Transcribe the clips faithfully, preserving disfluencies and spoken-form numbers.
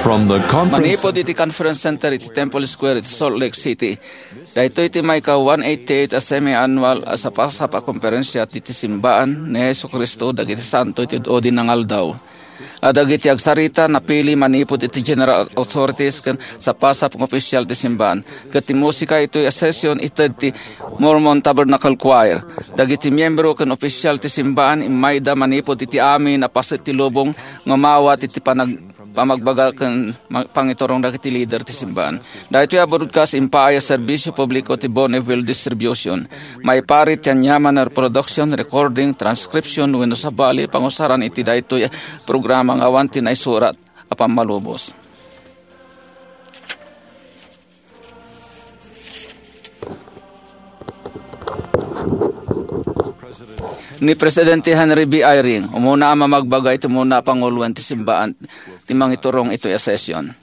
From the conference manipod iti Conference Center iti Temple Square iti Salt Lake City. Dahito iti may ka one eighty-eight a semi-annual a sapa-sapa konferensya iti simbaan ni Jesu Cristo dagiti santo iti odin ng aldaw. Adagiti agsarita napili manipod iti general authorities ken sa pasap ng opisyal ti simbahan. Ket ti musika ito'y a session ited ti Mormon Tabernacle Choir. Dagiti miyembro ken opisyal ti simbahan imayda manipod iti amin na paset ti lubong ngumawat iti panag pamagbaga ken pangiturong dagiti leader ti simbahan. Dahito ya broadcast impaaya serbisyo publiko ti Bonneville Distribution. May parit yan yaman na production, recording, transcription wenno sabali pangusaran iti dahito ya programa nga awan tinay surat apang malubos. Ni Presidente Henry B. Eyring, umuna ang mamagbagay ito muna panguluan ti simbaan ti mangiturong ito ya session.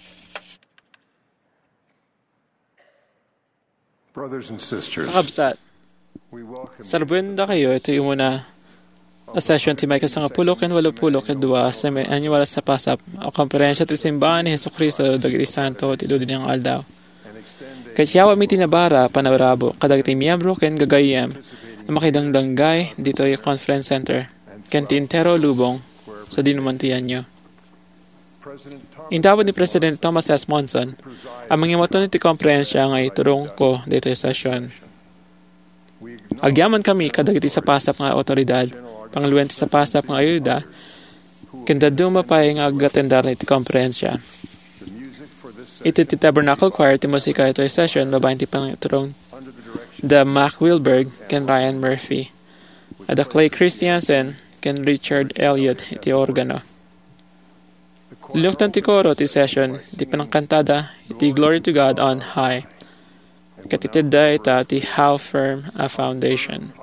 Brothers and sisters, Kakabsat, sarbuenda kayo, ito yung muna a session ti may kasangapulo ken walupulo ken dua sa may annual sa pasap o konferensya ti simbahan ni Jesucristo dagiti santo ti dudin ng aldaw. Kaya mi tinabara panawrabo kadagiti miyembro ken gagayem ang makidangdanggay dito yung conference center ken ti intero lubong sa dinumantian nyo. Intawad ni President Thomas S. Monson ang mangimaton ti konferensya nga iturong ko dito yung session. Agyaman kami kadagiti sa pasap nga otoridad pangluwente sa pasap ng ayuda, kanda dumapay nga agatendar na iti konferensya. Iti ti Tabernacle Choir, ti musika ito ay session, babayin ti pangiturong The Mac Wilberg, ken Ryan Murphy. At the Clay Christiansen, ken Richard Elliott, iti organo. Liluktan ti koro ti session, iti panangkantada, iti Glory to God on High. Katitida ita ti How Firm a Foundation.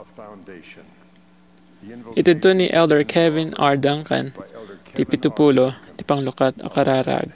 Itito ni Elder Kevin R. Duncan, ti pitupulo, ti panglukat o kararag.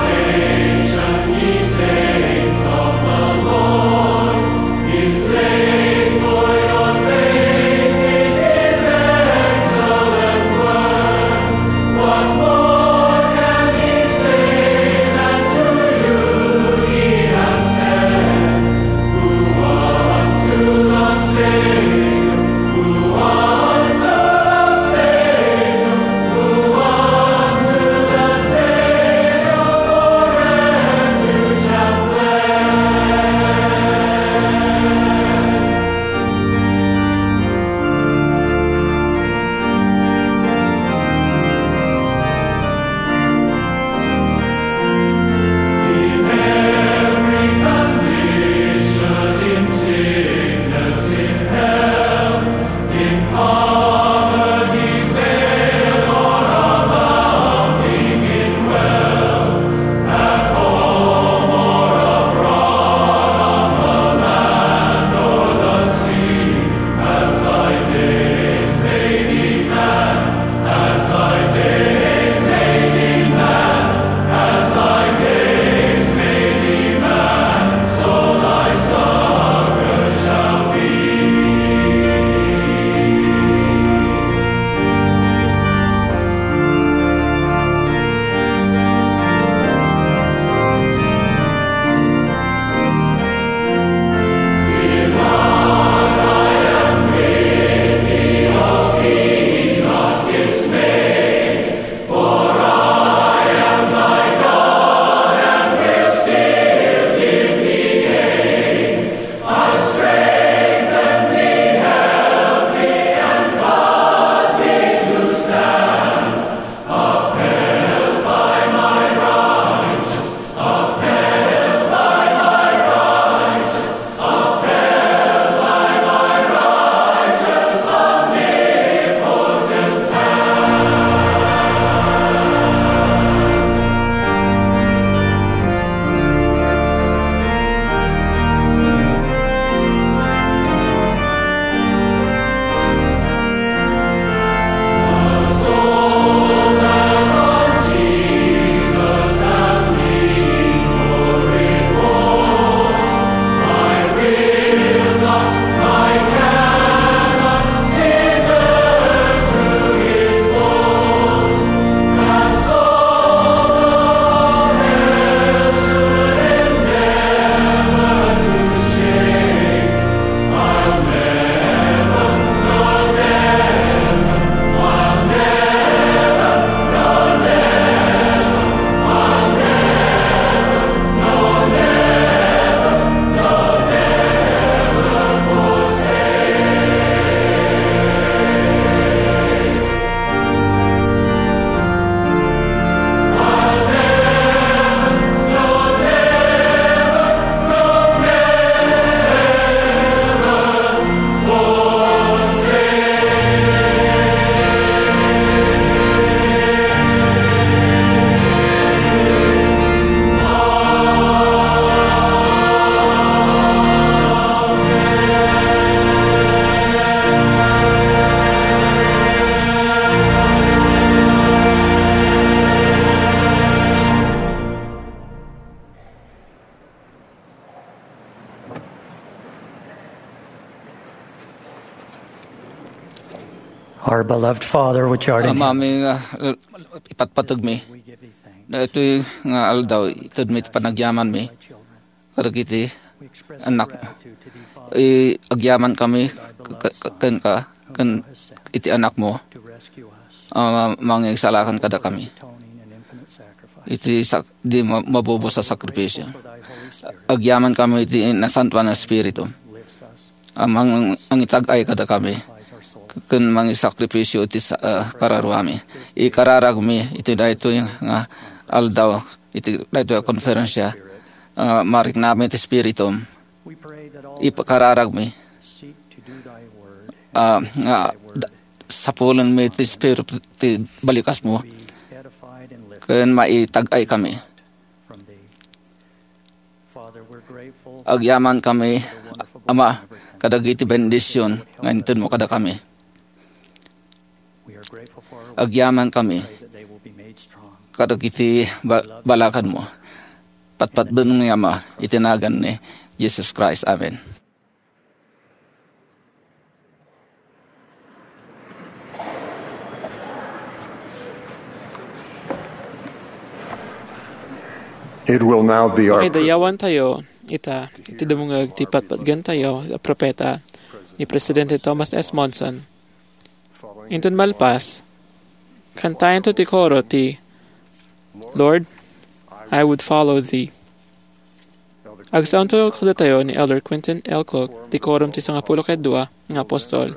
Saints of the Lord, His name. Our beloved Father, which art in heaven, Amami nga ipatpatag mi. Na ito'y nga aldaw, itod mi panagyaman mi. Karagiti, anak, i agyaman kami, kan ka, kan iti anak mo, uh, mga isalakan kada kami. Iti di mabubo sa sakripisyo. Agyaman kami iti nasantuan ng Espiritu. Amang ang itagay kada kami. Kun mga sakripisyo iti uh, kararwami. Ikararag mi iti da ito yung nga aldaw iti da ito yung konferensya. Uh, marik namin iti Espiritu. Ipakararag mi. Uh, nga sa pulan mi iti Espiritu iti balikas mo. Kun maitagay kami. Agyaman kami, Ama, kadagiti bendisyon, ngayon mo kada kami. Agyaman kami, kadagiti balakan mo. Patpatbun ng Ama, itinagan ni Jesus Christ. Amen. It will now be our Okay, dayawan tayo, ita, iti dumungag, ti patpatgan tayo, a propeta, ni Presidente Thomas S. Monson. Intun malpas, kantayan to ti koro ti, Lord, I would follow thee. Agsaon to kada tayo ni Elder Quinton L. Cook, ti korum ti sangapulo kedua, ng apostol.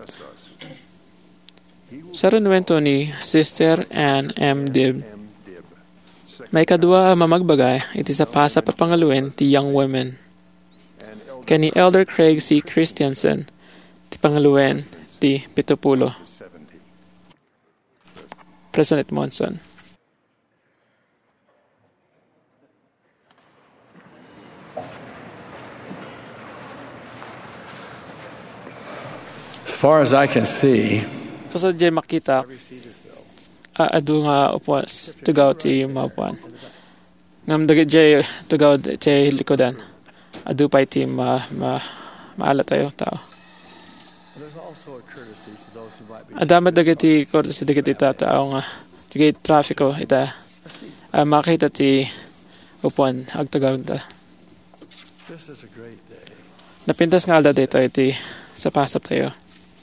Sa renuento ni Sister Ann M. Dib, may kadwa mamagbagay, iti sa pasa papangaluin ti young women. Kani Elder Craig C. Christiansen, ti pangaluin ti pitupulo. President Monson. As far as I can see, Kasi dyan makita, Uh, adu nga upuan, tugaw ti maupuan. Ngam dagit jay tugaw jay likodan. Adu pa ti ma, ma, maala tayo tao. Adamat dagit ti courtesy dagit ti tao nga. Dagit trafiko ita. Uh, makita ti upuan agtugaw ta. Napintas nga alda dito iti sa pasap tayo.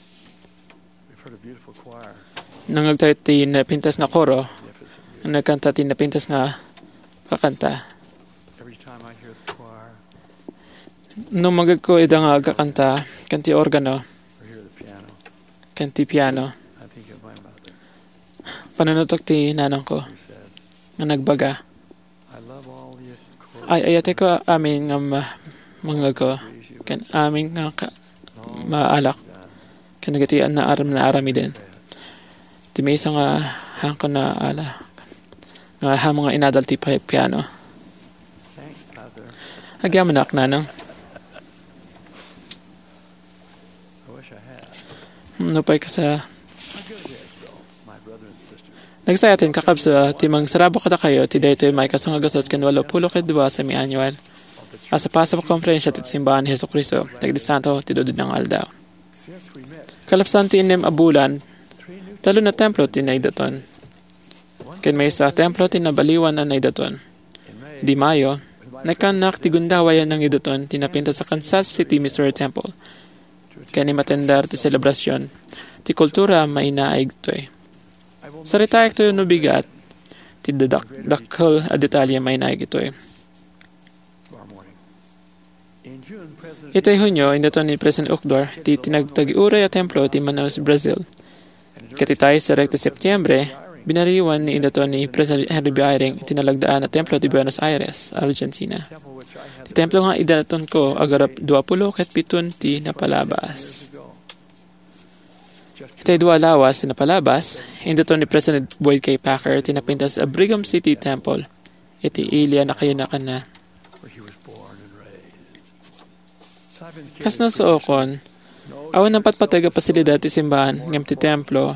Nangagtayo ti napintas nga koro, nagkanta ti napintas nga kakanta. Nung magag ko ida nga kakanta, kanti organo, kanti piano. Pananutok ti nanang ko, na nagbaga. Ay, ayate ko amin nga ma, mga ko, kan amin nga ka, maalak, kan nagatian na aram na arami din. Ti may isa nga hangko na ala nga ha mga inadal ti piano. Agyaman na aknanang. Nupay ka sa nagsayatin kakabsa ti mang sarabo kada kayo ti dayto may kasang agasot ken walo pulo ket dua semi-annual. Asa pasap konferensya ti simbahan ni Jesucristo tagdi santo ti dudod ng aldaw. Kalapsan ti inem abulan talo na templo ti naidaton. Ken may sa templo ti nabaliwan na naidaton. Di Mayo, nagkanak ti gundawayan ng idaton ti napinta sa Kansas City Missouri Temple. Ken ni matendar ti selebrasyon ti kultura mainaig toy. Sa ritayak to'y nubigat ti dakkel a detalye mainaig itoy. Itay Hunyo, indaton ni President Ukdor ti tinagtagiuray a templo ti Manaus, Brazil. Katitay sa rekta Setyembre, binariwan ni indaton ni President Henry B. Eyring tinalagdaan na templo ti Buenos Aires, Argentina. Ti templo nga idaton ko agarap dua pulo ket pitun ti napalabas. Itay dua lawas ti napalabas, indaton ni President Boyd K. Packer tinapintas a Brigham City Temple. Iti Ilya na kayo na ka na. Kas na sa okon, awan ng patpatag a pasilidad ti simbahan ngam ti templo.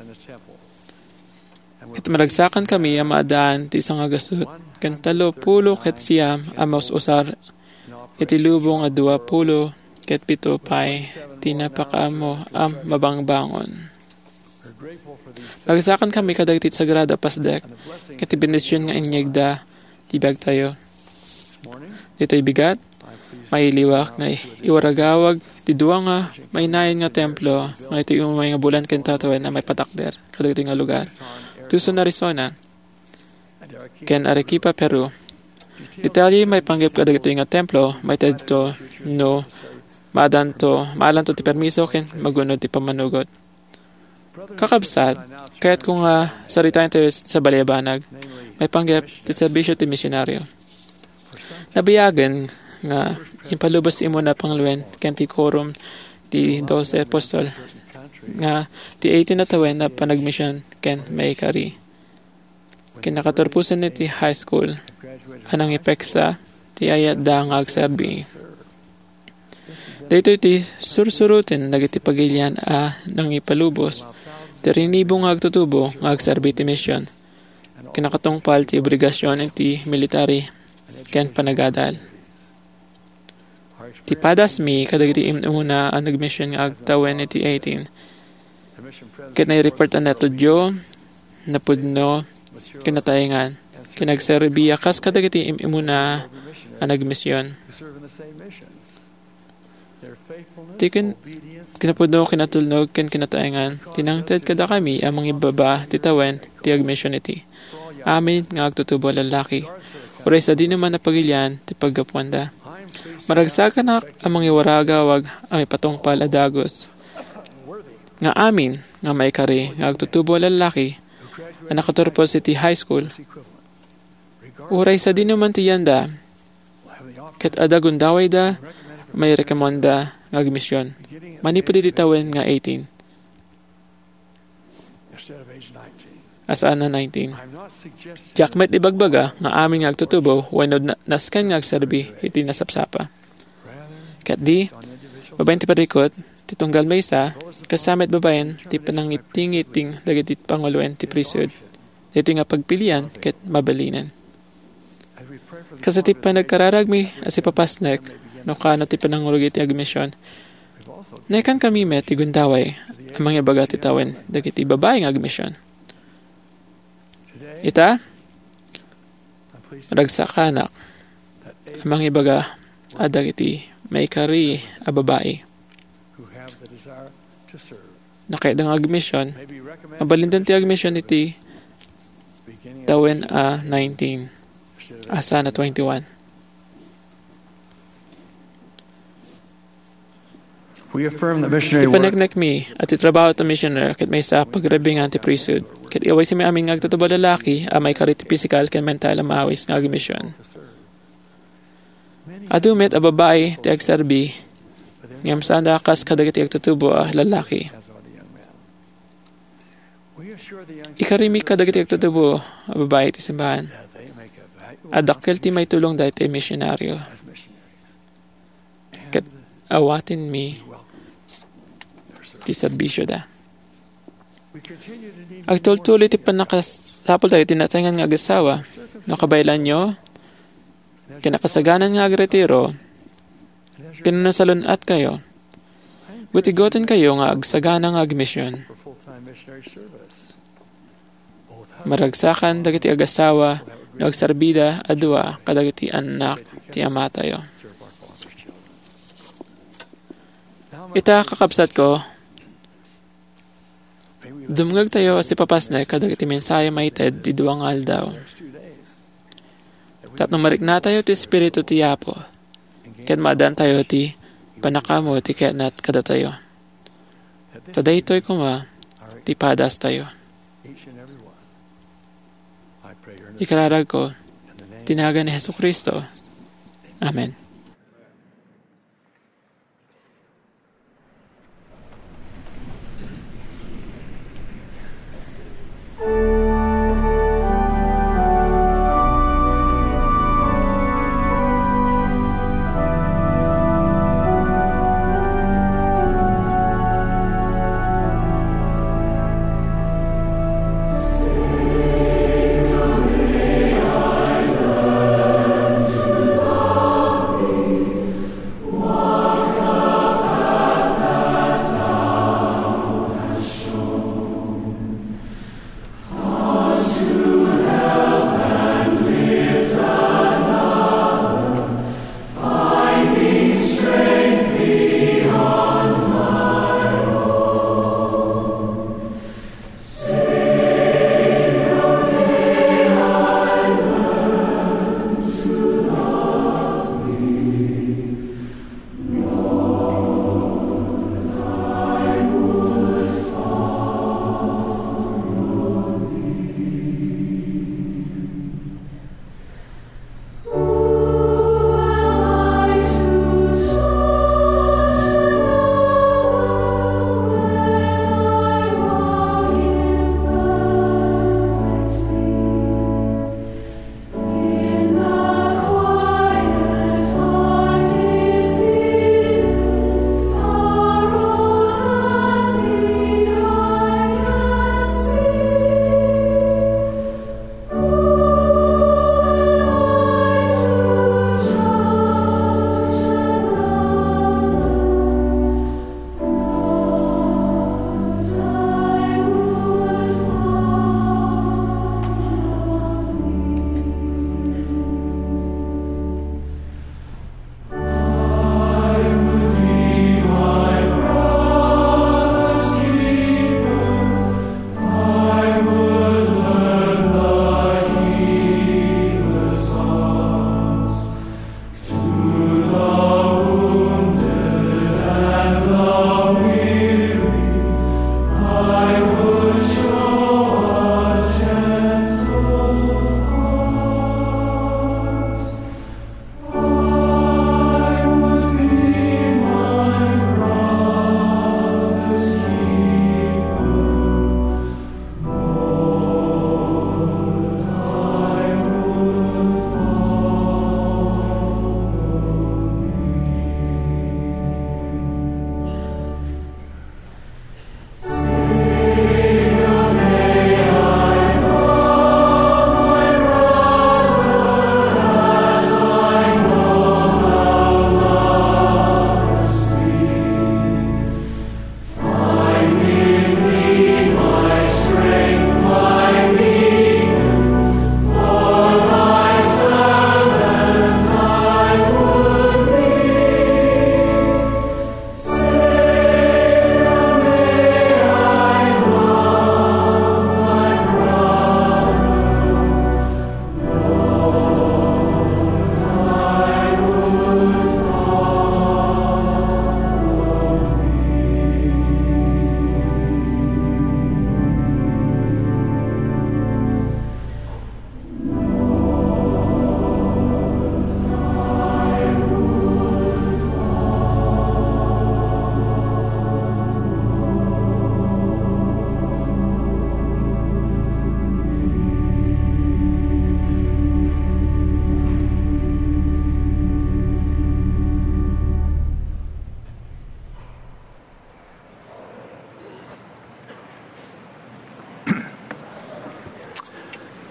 Ket maragsakan kami a maadaan ti isang agasut. Ken talo pulo ket siyam a maus-usar iti lubong a dua pulo ket pito pay ti napakaamo am mabangbangon. Magsakan kami kadagiti sagrada pasdek, ket bendisyon nga inyegda tibag tayo. Dito'y bigat, may liwak nga iwaragawag, ti duwa nga may nain nga templo, nga ito yung may nga bulan ken tatawen na may patakder, kadagiti nga lugar. Tucson, Arizona, ken Arequipa, Peru. Detalye may panggip kadagiti nga templo, may tedto no maadanto, maalanto ti permiso ken magunod ti pamanugot. Kakabsat, kaya't kung uh, saritain tayo sa balibanag, may panggip ti serbisyo ti misyonaryo. Nabiyagan nga impalubos ti imo na pangluwen ken ti quorum ti twelve apostol nga ti eighteen na tawen na panagmisyon ken may kari. Kinakaturpusan ni ti high school anang ipeksa ti ayat da nga agserbi. Dito ti sursurutin nagiti pagilian a nang ipalubos ti rinibo nga agtutubo nga agserbi ti misyon. Kinakatungpal ti obligasyon ti military ken panagadal. Ti padas mi kadagiti imuna ang nagmisyon nga agtawen iti eighteen. Ket nai-report na to Dio napudno kinatayengan kinagserbiya kas kadagiti imuna ang nagmisyon. Ti kin kinapudno kinatulnog ken kinatayengan tinangted kada kami amang ibaba ti tawen ti agmisyon iti. Amin nga agtutubo lalaki. Uray sa di naman napagilyan ti paggapuanda. Maragsakan na amang iwaragawag ang ipatungpal adagos. Nga amin nga may kari nga agtutubo lalaki ang nakaturpos iti high school. Uray sa di naman ti yanda ket adagundaway da may rekomenda nga agmisyon. Manipod iti tawen nga eighteen. Asaan na nineteen. Jakmet ibagbaga nga amin nga agtutubo wenno nasken nga agserbi iti nasapsapa. Ket di babaen ti parikot ti tunggal maysa kasamet babaen ti panangiting-iting dagiti panguluen ti priesthood. Dito nga pagpilian ket mabalinan. Kasi ti panagkararagmi as ipapasnek no kano ti panangulog iti agmisyon. Nekan kami met ti gundaway amang ibaga ti tawen dagiti babae nga agmisyon. Ita, ragsakanak, amang ibaga, adag iti, may kari, a babae. Nakaidang agmisyon, mabalindan ti agmisyon iti, tawen a nineteen, asa na twenty-one. We affirm the missionary work. Ipanagnak mi at itrabaho ta missioner ket may sa pagrabing anti-priesthood. Ket iway si may aming agtutubo lalaki a may kariti physical ken mental a maawis nga agmisyon. Adumet a babae ti agserbi ngem sanda kas kadagiti agtutubo a lalaki. Ikarimi kadagiti agtutubo a babae ti simbahan. Adakkel ti may tulong daytoy misyonaryo. Ket awatin mi ti serbisyo da. Agtultuloy ti panakasapol tayo tinatangan nga agasawa no kabaylan nyo kinakasaganan nga agretiro kinasalunat kayo gutigotin kayo nga agsagana nga agmisyon maragsakan dagiti agasawa no agserbida adua kadagiti anak ti ama tayo. Ita kakabsat ko dumngag tayo si papasnek kadagiti mensahe maited ti duwang aldaw. Tapno marikna tayo ti espiritu ti Apo. Ken maadan tayo ti panakamo ti kenat kada tayo. Tadaytoy kuma ti padas tayo. Ikararag ko tinaga ni Jesucristo. Amen.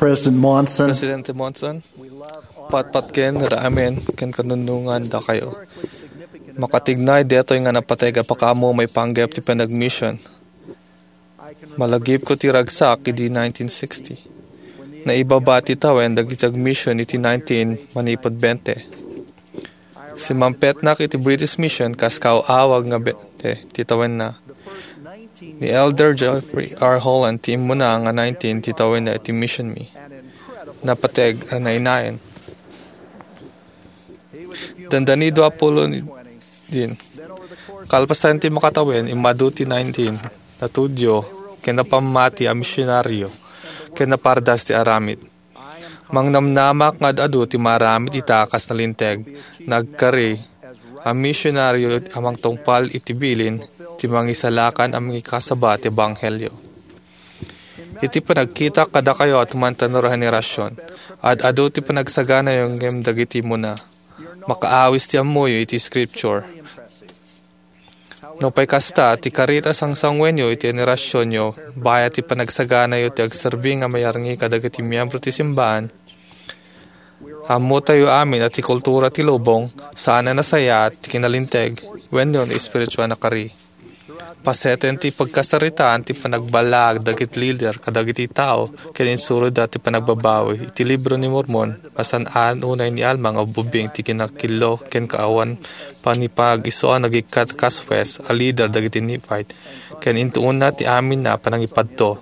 President Monson, Presidente Monson, patpat ken raamen ken kanunungan da kayo. Makatignay detoy nga napatega pa kamo may panggap ti panag-mission. Malagip ko ti ragsak idi nineteen sixty. Naibabati tawen dagitag mission iti nineteen manipod twenty. Si Mampet nak iti British mission kaskaw awag nga bete titawen na. Ni Elder Jeffrey R. Holland team mo na nga nineteen titawen na iti mission me. Napateg ang nainayan. Dandanido Apollo din. Kalpasan ti makatawen imaduti nineteen natudyo kenapamati a misyonaryo kenapardas ti aramid. Mangnamnamak nga adu ti maramid itakas na linteg nagkari a misyonaryo amang tungpal iti bilin ti mangisalakan ang mga kasaba ti Ebanghelyo. Iti panagkita kada kayo at mantanor henerasyon at adu ti panagsagana yung ngem dagiti mo na makaawis ti amoyo iti scripture. No pay kasta ti karita sang sangwenyo iti henerasyon yo baya ti panagsagana yo ti agserbi nga mayarngi kadagiti miyembro ti simbahan. Amo tayo amin at ti kultura ti lubong sana nasaya at ti kinalinteg wenno ni spiritual na kari. Paseten ti pagkasaritaan ti panagbalag dagit leader kadagiti tao ken insurod ti panagbabawi iti libro ni Mormon masan-an unay ni Alma nga bubing ti kinakilo ken kaawan panipag isuan nagikat kaswes a leader dagiti Nephite ken intuuna ti amin na panangipadto.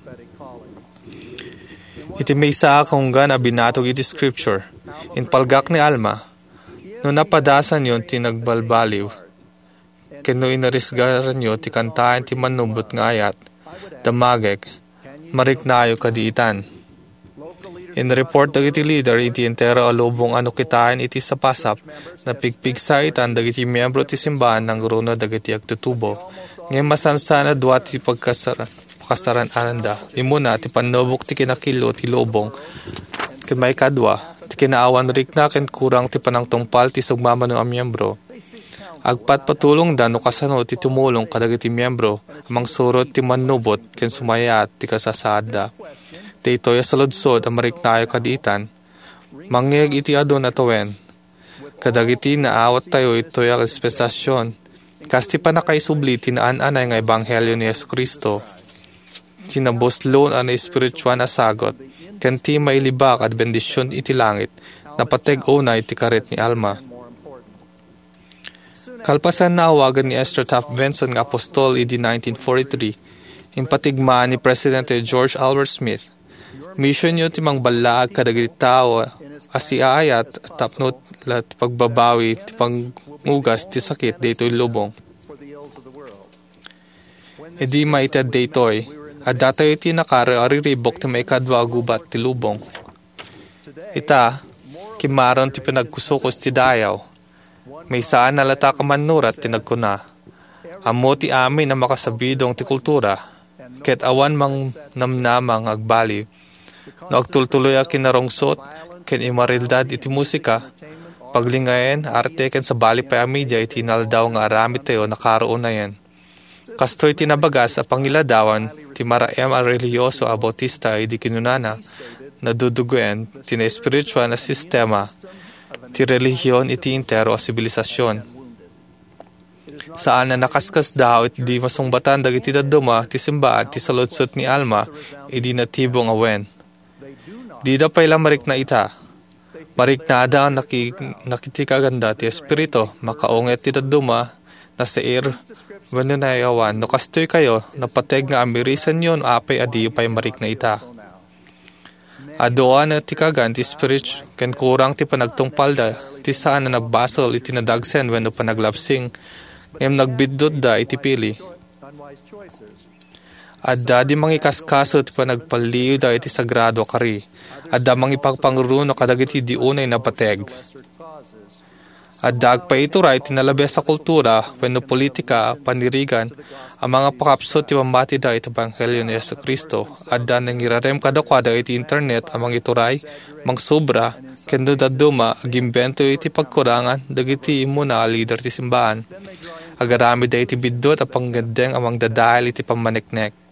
Iti maysa akong gan abinatog iti scripture in palgak ni Alma no napadasan yon ti nagbalbaliw keno inarisgaran nyo ti kantahan ti manubot nga ayat, damagek, mariknayo kadiitan. In report dagiti leader iti entero alubong ano kitain iti sapasap na pigpigsa itan dagiti miyembro ti simbahan ng runa dagiti agtutubo. Ngayon masansana duwa ti pagkasaran, pagkasaran ananda. Imuna ti panubok ti kinakilo ti lubong. Kimay kadwa, ti kinaawan rikna ken kurang ti panangtungpal ti sugmamano ang miyembro. Agpat patulong da no kasano ti tumulong kadagiti miyembro amang surot ti manubot ken sumayat ti kasasada. Daytoy sa ludsod ang mariknayo kadiitan, mangyeg iti adon atawen. Kadagiti naawat tayo ito'y ang espetasyon. Kasti pa nakaisubli tinaan-anay nga Ebanghelyo ni Jesucristo. Tinaboslon ang espirituan na sagot, ken ti mailibak at bendisyon iti langit, napateg unay ti karet ni Alma. Kalpasan na awagan ni Esther Taft Benson nga apostol idi nineteen forty-three, impatigmaan ni Presidente George Albert Smith. Mission nyo ti mangbalag kadagiti tao asiayat tapnot lat pagbabawi ti pangugas ti sakit daytoy lubong. Idi maited daytoy, at datoy ti nakara ariribok ti maikadwa gubat ti lubong. Ita, kimaron ti pinagkusukos ti dayaw. May saan nalata ka manurat tinagkuna. Amo ti amin na makasabidong ti kultura, ket awan mang namnamang agbali. No agtultuloy a kinarungsot, ken imarildad iti musika, paglingayen, arte ken sa bali pa media iti naldaw nga aramid tayo nakaroon na yan. Kastoy tinabagas a pangiladawan, ti maraem a religyoso a bautista iti kinunana, naduduguen, tina spiritual na sistema, ti relihiyon iti intero a sibilisasyon. Saan na nakaskas daw iti di masungbatan dagiti daduma ti simbaan ti saludsot ni Alma iti natibong awen. Di da pay lang marik na ita. Marik na ada ang naki, nakitikaganda ti espirito makaunget ti daduma na sa ir wano na yawan. No kastoy kayo napateg nga amirisan yon apay adi pay marik na ita. Adoan at tikagan ti spirit ken kurang ti panagtungpal da ti saan na nagbasol iti nadagsen wenno panaglapsing ngem nagbiddot da iti pili. Adda di mangikaskaso ti panagpaliw da iti sagrado kari. Adda mangipagpangruno kadagiti di unay napateg. Adda agpaituray tinalabes sa kultura wenno politika panirigan ang mga pakapsot ti pambati da iti Ebanghelyo ni Jesucristo. Adda nang irarem kadakwada iti internet amang ituray mangsubra kendo daduma agimbento iti pagkurangan dagiti imo na leader ti simbahan. Agarami da iti biddot a panggandeng amang dadahil iti pamaniknek.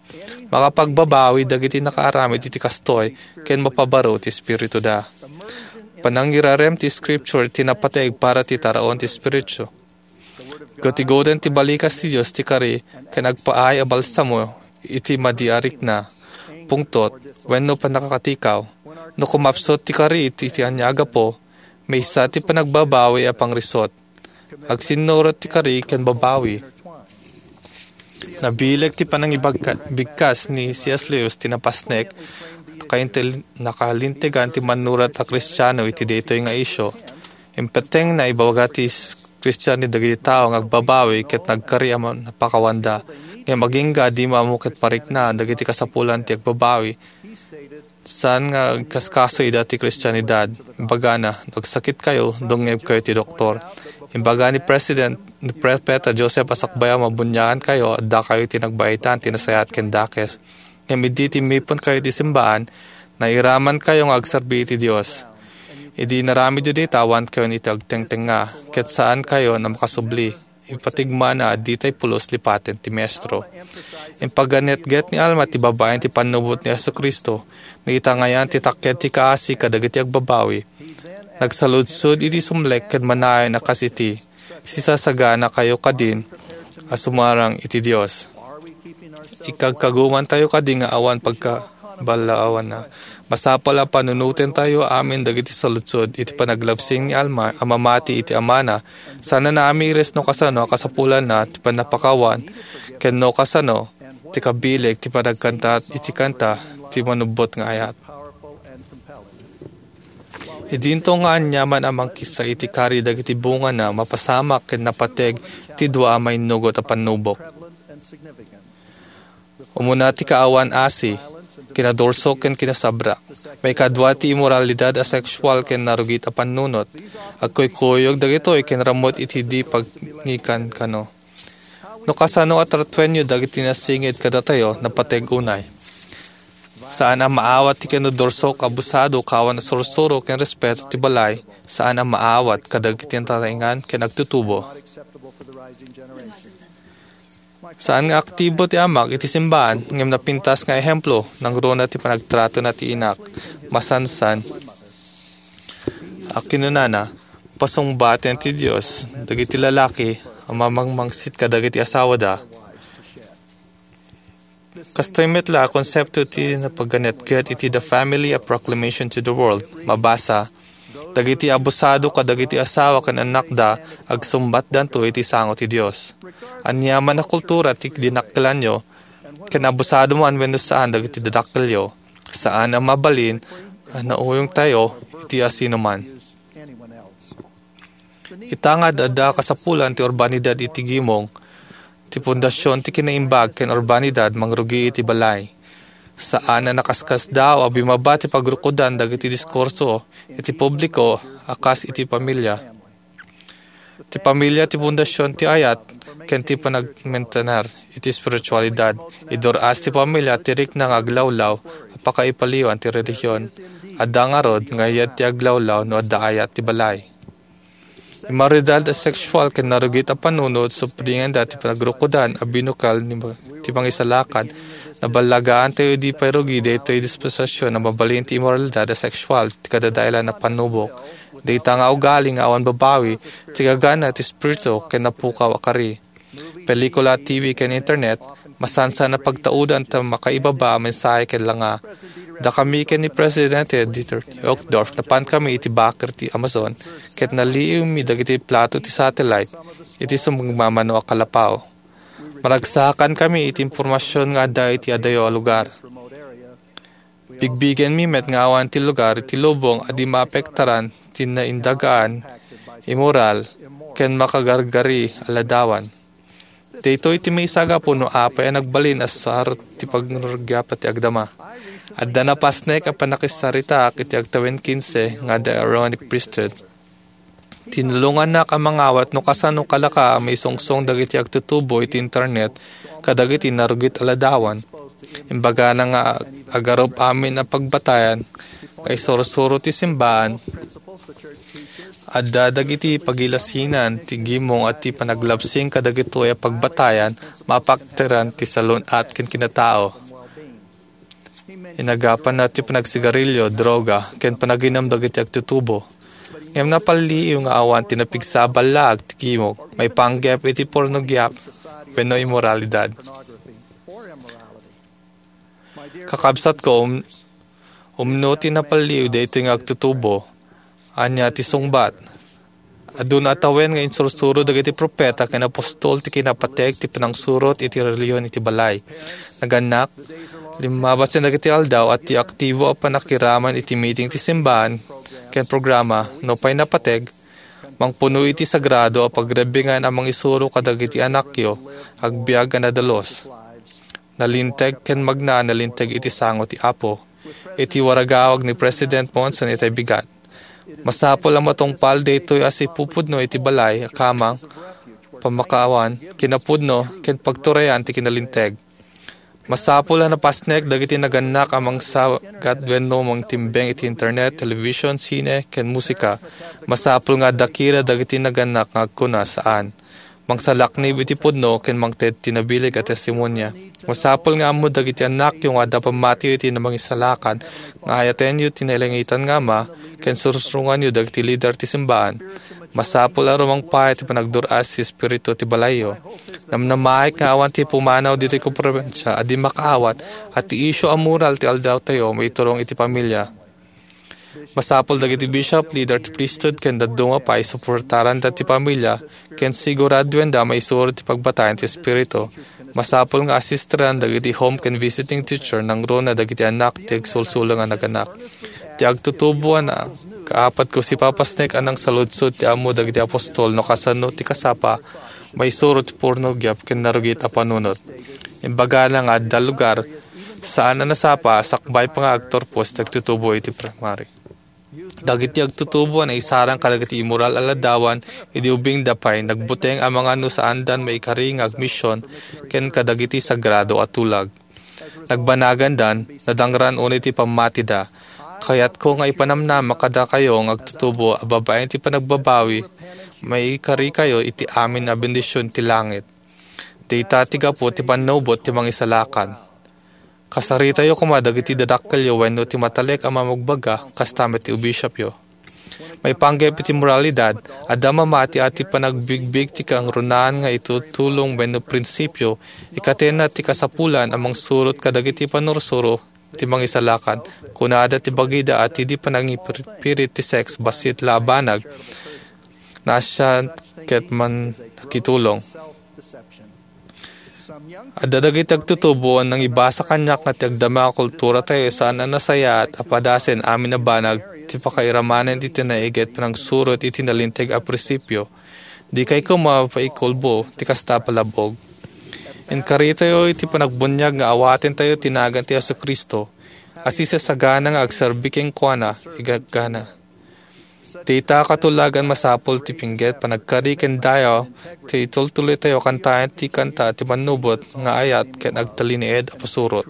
Makapagbabawi dagiti nakaaramid iti kastoy ken mapabaro ti espiritu da. Panangirarem ti scripture tinapateg para ti taraon ti espiritu. Gatigoden ti balikas ti Dios ti kari ken agpaay a balsamo iti madiarik na. Pungtot wenno pa nakakatikaw. No kumapsot ti kari iti ti anyaga po, may isa ti panagbabawi a pangrisot. Agsinurot ti kari ken babawi. Nabileg ti panangibigkas ni C S Lewis tinapasnek kaintil nakalintigan ti manurat a Kristiyano iti daytoy nga isyo. Impeteng na ibawaga ti Kristiyano dagiti tao nga agbabawi ket nagkari a napakawanda. Nga magingga di mamuket parik na dagiti kasapulan ti agbabawi. Saan nga kaskasoy dati Kristyanidad, imbaga na, nagsakit kayo, dungeb kayo ti doktor. Imbaga ni President, ni Prepeta Joseph Asakbaya, mabunyahan kayo, at da kayo tinagbaitan, tinasayat kendakes. Ngayon di mipon kayo di simbaan, nairaman kayo nga agserbi ti Diyos. Idi narami di tawan kayo niti agtengteng nga, ket saan kayo na makasubli. Ipatigma na ditay pulos lipaten ti Maestro. Impaganet-get ni Alma ti babaen ti panubot ni Yesu Kristo, naitangayan ti takket ti kaasi kadagiti agbabawi. Nagsaludsud iti sumlek ken manayon na kasiti, sisasagana kayo kadin, asumarang iti Dios. Ikagkaguman tayo kadin nga awan pagkabalaawan na. Masapal a panunutin tayo amin dagiti saludsod iti panaglabsing ni Alma amamati iti amana. Sana na amires no kasano kasapulan na ti panapakawan ken no kasano ti kabileg ti panagkanta iti kanta ti manubot nga ayat. Idinto nga anyaman amang kisa iti kari dagiti bunga na mapasamak ken napateg ti dua amay nugot a panubok. Umuna ti kaawan asi kinadorsok ken kinasabra. May kadwa ti imoralidad a sexual ken narugit a panunot. Agkoy kuyog dagitoy ken ramot iti di pagngikan kano. No kasano at ratwenyo dagiti nasingit kadatayo napateg unay. Saan ang maawat ti kinadorsok abusado kawan na sursuro ken respeto ti balay. Saan ang maawat kadagiti tataingan ken agtutubo. Saan nga aktibo ti amak iti simbahan ngem napintas nga ehemplo ng rona ti panagtrato na ti inak masansan akinunana pasungbaten ti Dios dagiti lalaki ang mamangmangsit kadagiti asawa da kastoy metla konsepto ti napaganet ket iti the family a proclamation to the world mabasa dagiti abusado kadagiti asawa ken anak da agsumbat danto iti sango ti Dios. Anyaman na kultura ti dinakkelanyo ken abusado mo anwenno saan dagiti dadakkelyo saan ang mabalin nauyong tayo iti asino man. Itangad adda kasapulan ti urbanidad iti gimong ti pundasyon ti kinaimbag ken urbanidad mangrugi iti balay. Saan na nakaskas daw a bimaba ti pagrukudan dagiti diskurso iti publiko akas iti pamilya. Ti pamilya ti pundasyon ti ayat ken ti panagmentanar iti spiritualidad. Iduras ti pamilya tirik nang aglawlaw apakaipaliwan ti relihiyon. Adda nga rod ngayat ti aglawlaw no adda ayat ti balay. Imaridad a sexual ken narugit a panunod supringan dati panagrukudan a binukal ni ti pangisalakad. Nabalagaan tayo di payrogi dito yung disposisyon na mabalin ti imoralidad a sexual ti kadadailan na panubok. Dito nga ugaling awan babawi ti gagana ti spirito ken napukaw akari. Pelikula, T V ken internet masansa na pagtaudan ta makaibaba a mensahe ken langa. Da kami ken ni Presidente Dieter Uchtdorf napan kami iti bakir ti Amazon ket naliiw mi dagiti plato ti satellite iti sumagmamano a kalapaw. Maragsakan kami iti impormasyon nga da iti adayo a lugar. Bigbigen mi met nga awan ti lugar iti lubong adi maapektaran ti naindagaan, immoral, ken makagargari aladawan. Dito iti may isaga po no apay ang nagbalin as sarot ti pagnurgyapa ti agdama. Adda na pasnek a panakisarita iti agtawen kinse nga da Aaronic priesthood. Tinulungan na kamangawat no kasano kalaka may songsong dagiti agtutubo iti internet kadagiti narugit aladawan. Imbaga na nga agarop amin na pagbatayan kay soro-soro ti simbahan. Adda dagiti pagilasinan ti gimong at ti panaglabsing kadagito ay pagbatayan mapakteran ti salon at ken kinatao. Inagapan na ti panagsigarilyo, droga, ken panaginam dagiti agtutubo. Ngem napaliw nga awan tinapigsabalag ti kimok, may panggep iti pornogyap, wenno immoralidad. Kakabsat ko, um, umno tinapaliw daytoy nga agtutubo, anya ti sungbat. Aduna atawen nga insursuro dagiti propeta ken apostol ti kinapateg ti panangsurot iti reliyon iti balay. Naganak, limabas na dagiti aldaw at ti aktibo a panakiraman iti meeting ti simbahan ken programa no pay napateg, mangpuno iti sagrado a pagrebingan amang isuro kadagiti anakyo, agbiag a nadalos. Nalinteg ken magna nalinteg iti sango ti Apo, iti waragawag ni President Monson iti bigat. Masapol ang matungpal daytoy as ipupudno iti balay, kamang, pamakaawan, kinapudno, ken pagturayan ti kinalinteg. Masapol ang napasnek dagiti naganak amang sagat wenno mang timbeng iti internet, television, sine, ken musika. Masapol nga dakira dagiti naganak nga agkuna saan. Mangsalaknib iti pudno ken mangted tinabilig a testimonya. Masapol nga ammo dagiti anak yung ada pamati iti namang isalakan nga ayaten yu tinalangitan nga ma ken sursurungan yu dagiti leader ti simbahan. Masapol a rumang pa iti panagduras ti espiritu ti balayo. Namnamaik nga awan ti pumanaw dito ko probensya adi makaawat at ti isyo a moral ti aldaw tayo may turong iti pamilya. Masapol dagiti bishop, leader ti priesthood, ken dadunga pa isuportaran dati pamilya, ken siguraduen da may isuro ti pagbatayan ti espiritu. Masapol nga asisteran dagiti home ken visiting teacher nang rona dagiti anak ti agsulsulo nga naganak. Ti agtutubuan na, kaapat ko si papasnek anang saludsod ti amo dagiti apostol no kasano ti kasapa, may isuro ti pornogyap ken narugit a panunot. Imbaga na nga da lugar, saan na nasapa, sakbay pa nga agtorpos, nagtutubo iti primary. Dagiti agtutubuan ay sarang kadagiti immoral aladawan, idi ubing dapay, nagbuteng ang mga no sa andan may ikaring agmisyon, ken kadagiti sagrado at tulag. Nagbanagan dan, nadangran unay ti pamatida, kayat ko nga ipanamnama kada kayo ng agtutubo, ababayan ti panagbabawi, may ikari kayo iti amin na bendisyon ti langit. Di tatiga po ti panubot ti mangisalakan. Kasarita yo kumadag iti dadakkel yo wenno ti matalek ang mamagbaga kastamet ti ubishop yo. May panggep iti moralidad, adda mamati ati panagbigbig ti kang runaan nga itutulong wenno prinsipyo, ikatena ti kasapulan amang surot kadagiti panursuro ti mangisalakan, kunada ti bagida at di panangipirit ti sex basit labanag, nasya ket man kitulong. At dadagit agtutubuan ng iba sa kanyak nga tiagdama kultura tayo saan na nasaya at apadasin amin na banag ti pakairamanan iti tinaiget panang surot iti nalinteg a prinsipyo. Di kay ko mapaikulbo ti kasta palabog. Inkari tayo iti panagbunyag nga awatin tayo tinagan ti Yesu Kristo. Asisa sagana nga agserbiking kuana igagana. Tita katulagan masapol ti pingget panagkari ken dayo ti tultuloy tayo kantayan ti kanta ti manubot nga ayat ken agtalinied a pasurot.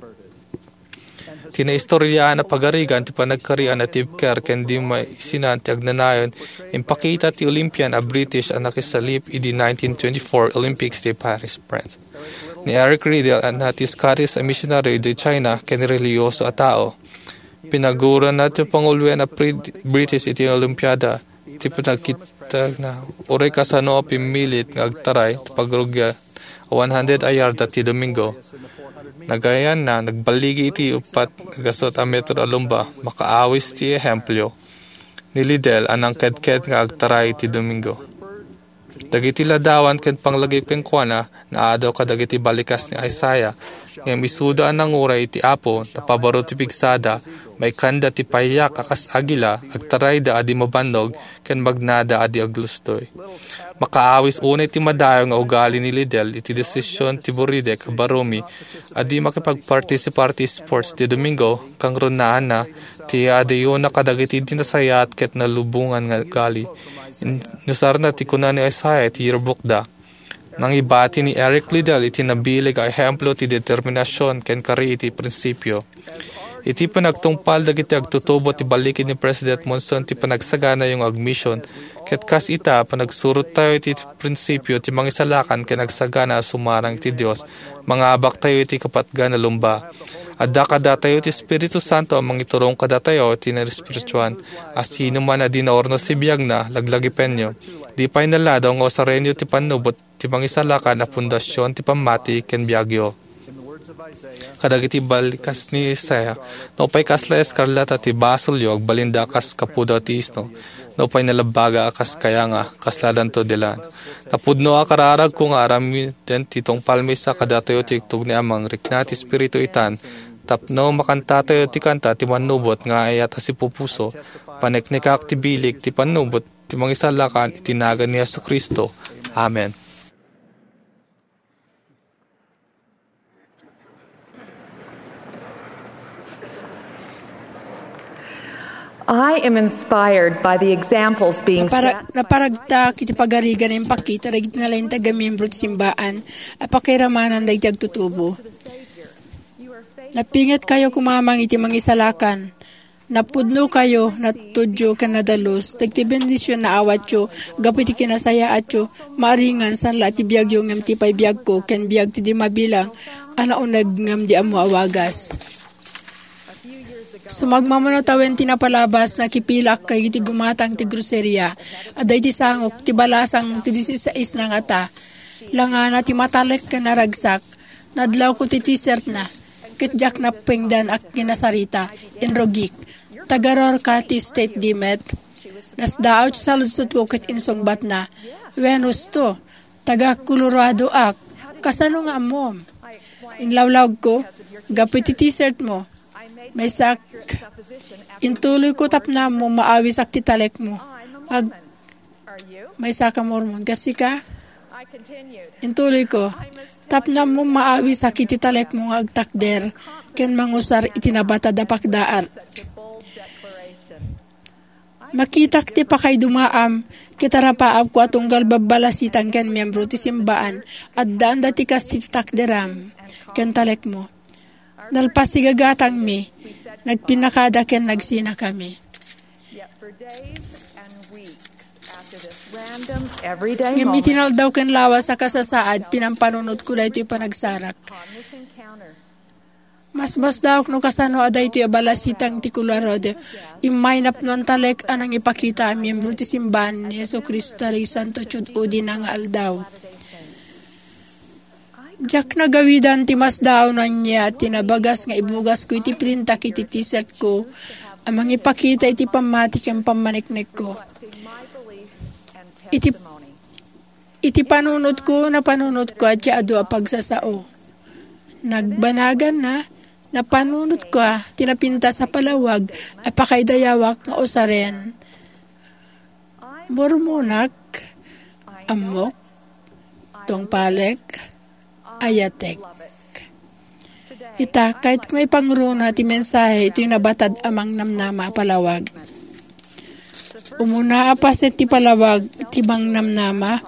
Tinaistorya na pagarigan ti panagkarian at tibker ken di maisinan ti agnanayon impakita ti Olympian a British a nakisalip idi nineteen twenty-four Olympics ti Paris, France. Ni Eric Riddle at ti Scottish a missionary di China ken reliyoso a tao. Pinagura na ti panguluyan na British iti Olympiada ti pinagkita na uri kasano pimilit nga agtaray ti pagrugya one hundred ayar dati Domingo. Nagayan na nagbaligi iti upat gasot a metro alumba makaawis ti ehemplo ni Liddell anang kedked nga agtaray ti Domingo. Dagiti ladawan ken panglagip ken kuana na adaw kadagiti balikas ni Isaiah nga misuda ang uray ti Apo napabaro ti pigsada may kanda ti payak akas agila agtaray da adi mabannog ken magnada adi aglustoy. Makaawis unay ti madayo nga ugali ni Liddell iti desisyon ti Boride ka Baromi adi makipagparticipate sports ti Domingo kang runaan na ti adayo na kadagiti dinasayat ket nalubungan nga gali. Nusar na ti kunan ni Isaiah ti yearbook da. Nang ibati ni Eric Liddell iti nabilig a ehemplo ti determinasyon ken kari iti prinsipyo. Iti panagtungpal dagiti agtutubo ti balikin ni President Monson ti panagsagana yung admission. Ket kas ita panagsurot tayo iti prinsipyo ti mangisalakan ken nagsagana sumarang ti Dios. Mga abak tayo iti kapatgan na lumba. Adda kada tayo ti Espiritu Santo ang mangiturong kada tayo ti spirituan. As sino man na dinaorno si biyag na laglagi penyo. Di pa inalada ang osarenyo ti panubot ti mangisalakan na pundasyon ti pamati ken biyagyo. Kadagiti balikas ni Isaiah, no pay kasla eskarlata ti basulyo ag balinda kas kapuda ti isno, no pay nalabaga kas kaya nga kasladan to dilan. Napudno a kararag kung arami den titong palmi sa kadatayo ti iktog ni amang rikna ti spirito itan, tapno makanta tayo ti kanta ti manubot nga ayata si pupuso, paneknikak ti bilik ti panubot ti mangisalakan itinagan ni Jesucristo. Amen. I am inspired by the examples being Napara, set. naparagta kiti pagarigan ng pakita ragit na lain taga-membro ti simbaan at pakiramanan na iti agtutubo. Napingat kayo kumamang iti mangisalakan. Napudno kayo natudyo ka nadalos. Dagti bendisyon na awat yo. Gapit ti kinasaya at yo. Maaringan san la ti biyag yung ngam ti pay biyag ko. Ken biyag ti di mabilang. Anaunag ngam di amu awagas. Sumagmamano tawen tinapalabas na kipilak kay iti gumatang ti groceria. Aday ti sangok ti balasang ti disisais na nga ta. Langana ti matalek ka naragsak. Nadlaw ko ti t-shirt na. Kitjak na pengdan ak kinasarita. Inrogik. Tagaror ka ti state dimet. Nasdaaw sa ludsot ko kit insongbat na. Venus to. Taga Colorado ak. Kasano nga mom? Inlawlaw ko. Gapit ti t-shirt mo. May sak, intuloy ko tap na mo maawis ak titalek mo. Ag, may saka mormon. Kasi ka, intuloy ko, tap na mo maawis ak titalek mo ag takder, ken mangusar itinabata dapakdaan. Makitak ti pa kay dumaam, kitarapaab ko atunggal babalasitan ken miyembro ti simbaan, at daan dati kas ti takderam, ken talek mo. Nalpasigagatang mi, nagpinakada ken nagsina kami. Ngam itinal daw ken lawas sa kasasaad, pinampanunod ko da ito'y panagsarak. Mas mas daw no kasano ada ito'y abalasitang ti Colorado, imay napnon talek anang ipakita ang miyembro ti simbahan ni Jesucristo ri Santo Chud Udi ng aldaw. Diyak na gawidan ti mas daw na niya at tinabagas nga ibugas ko iti printak iti t-shirt ko amang ipakita iti pamatik ang pamaniknek ko. Iti, iti panunod ko na panunod ko at siya ado a pagsasao. Nagbanagan na, na panunod ko tinapinta sa palawag at pakaidayawak nga osaren. Mormonak, amok, tongpalek, ayatek. Ita, kahit may pangruna ti mensahe, ito'y nabatad amang namnama palawag. Umuna apaset ti palawag, ti bang namnama.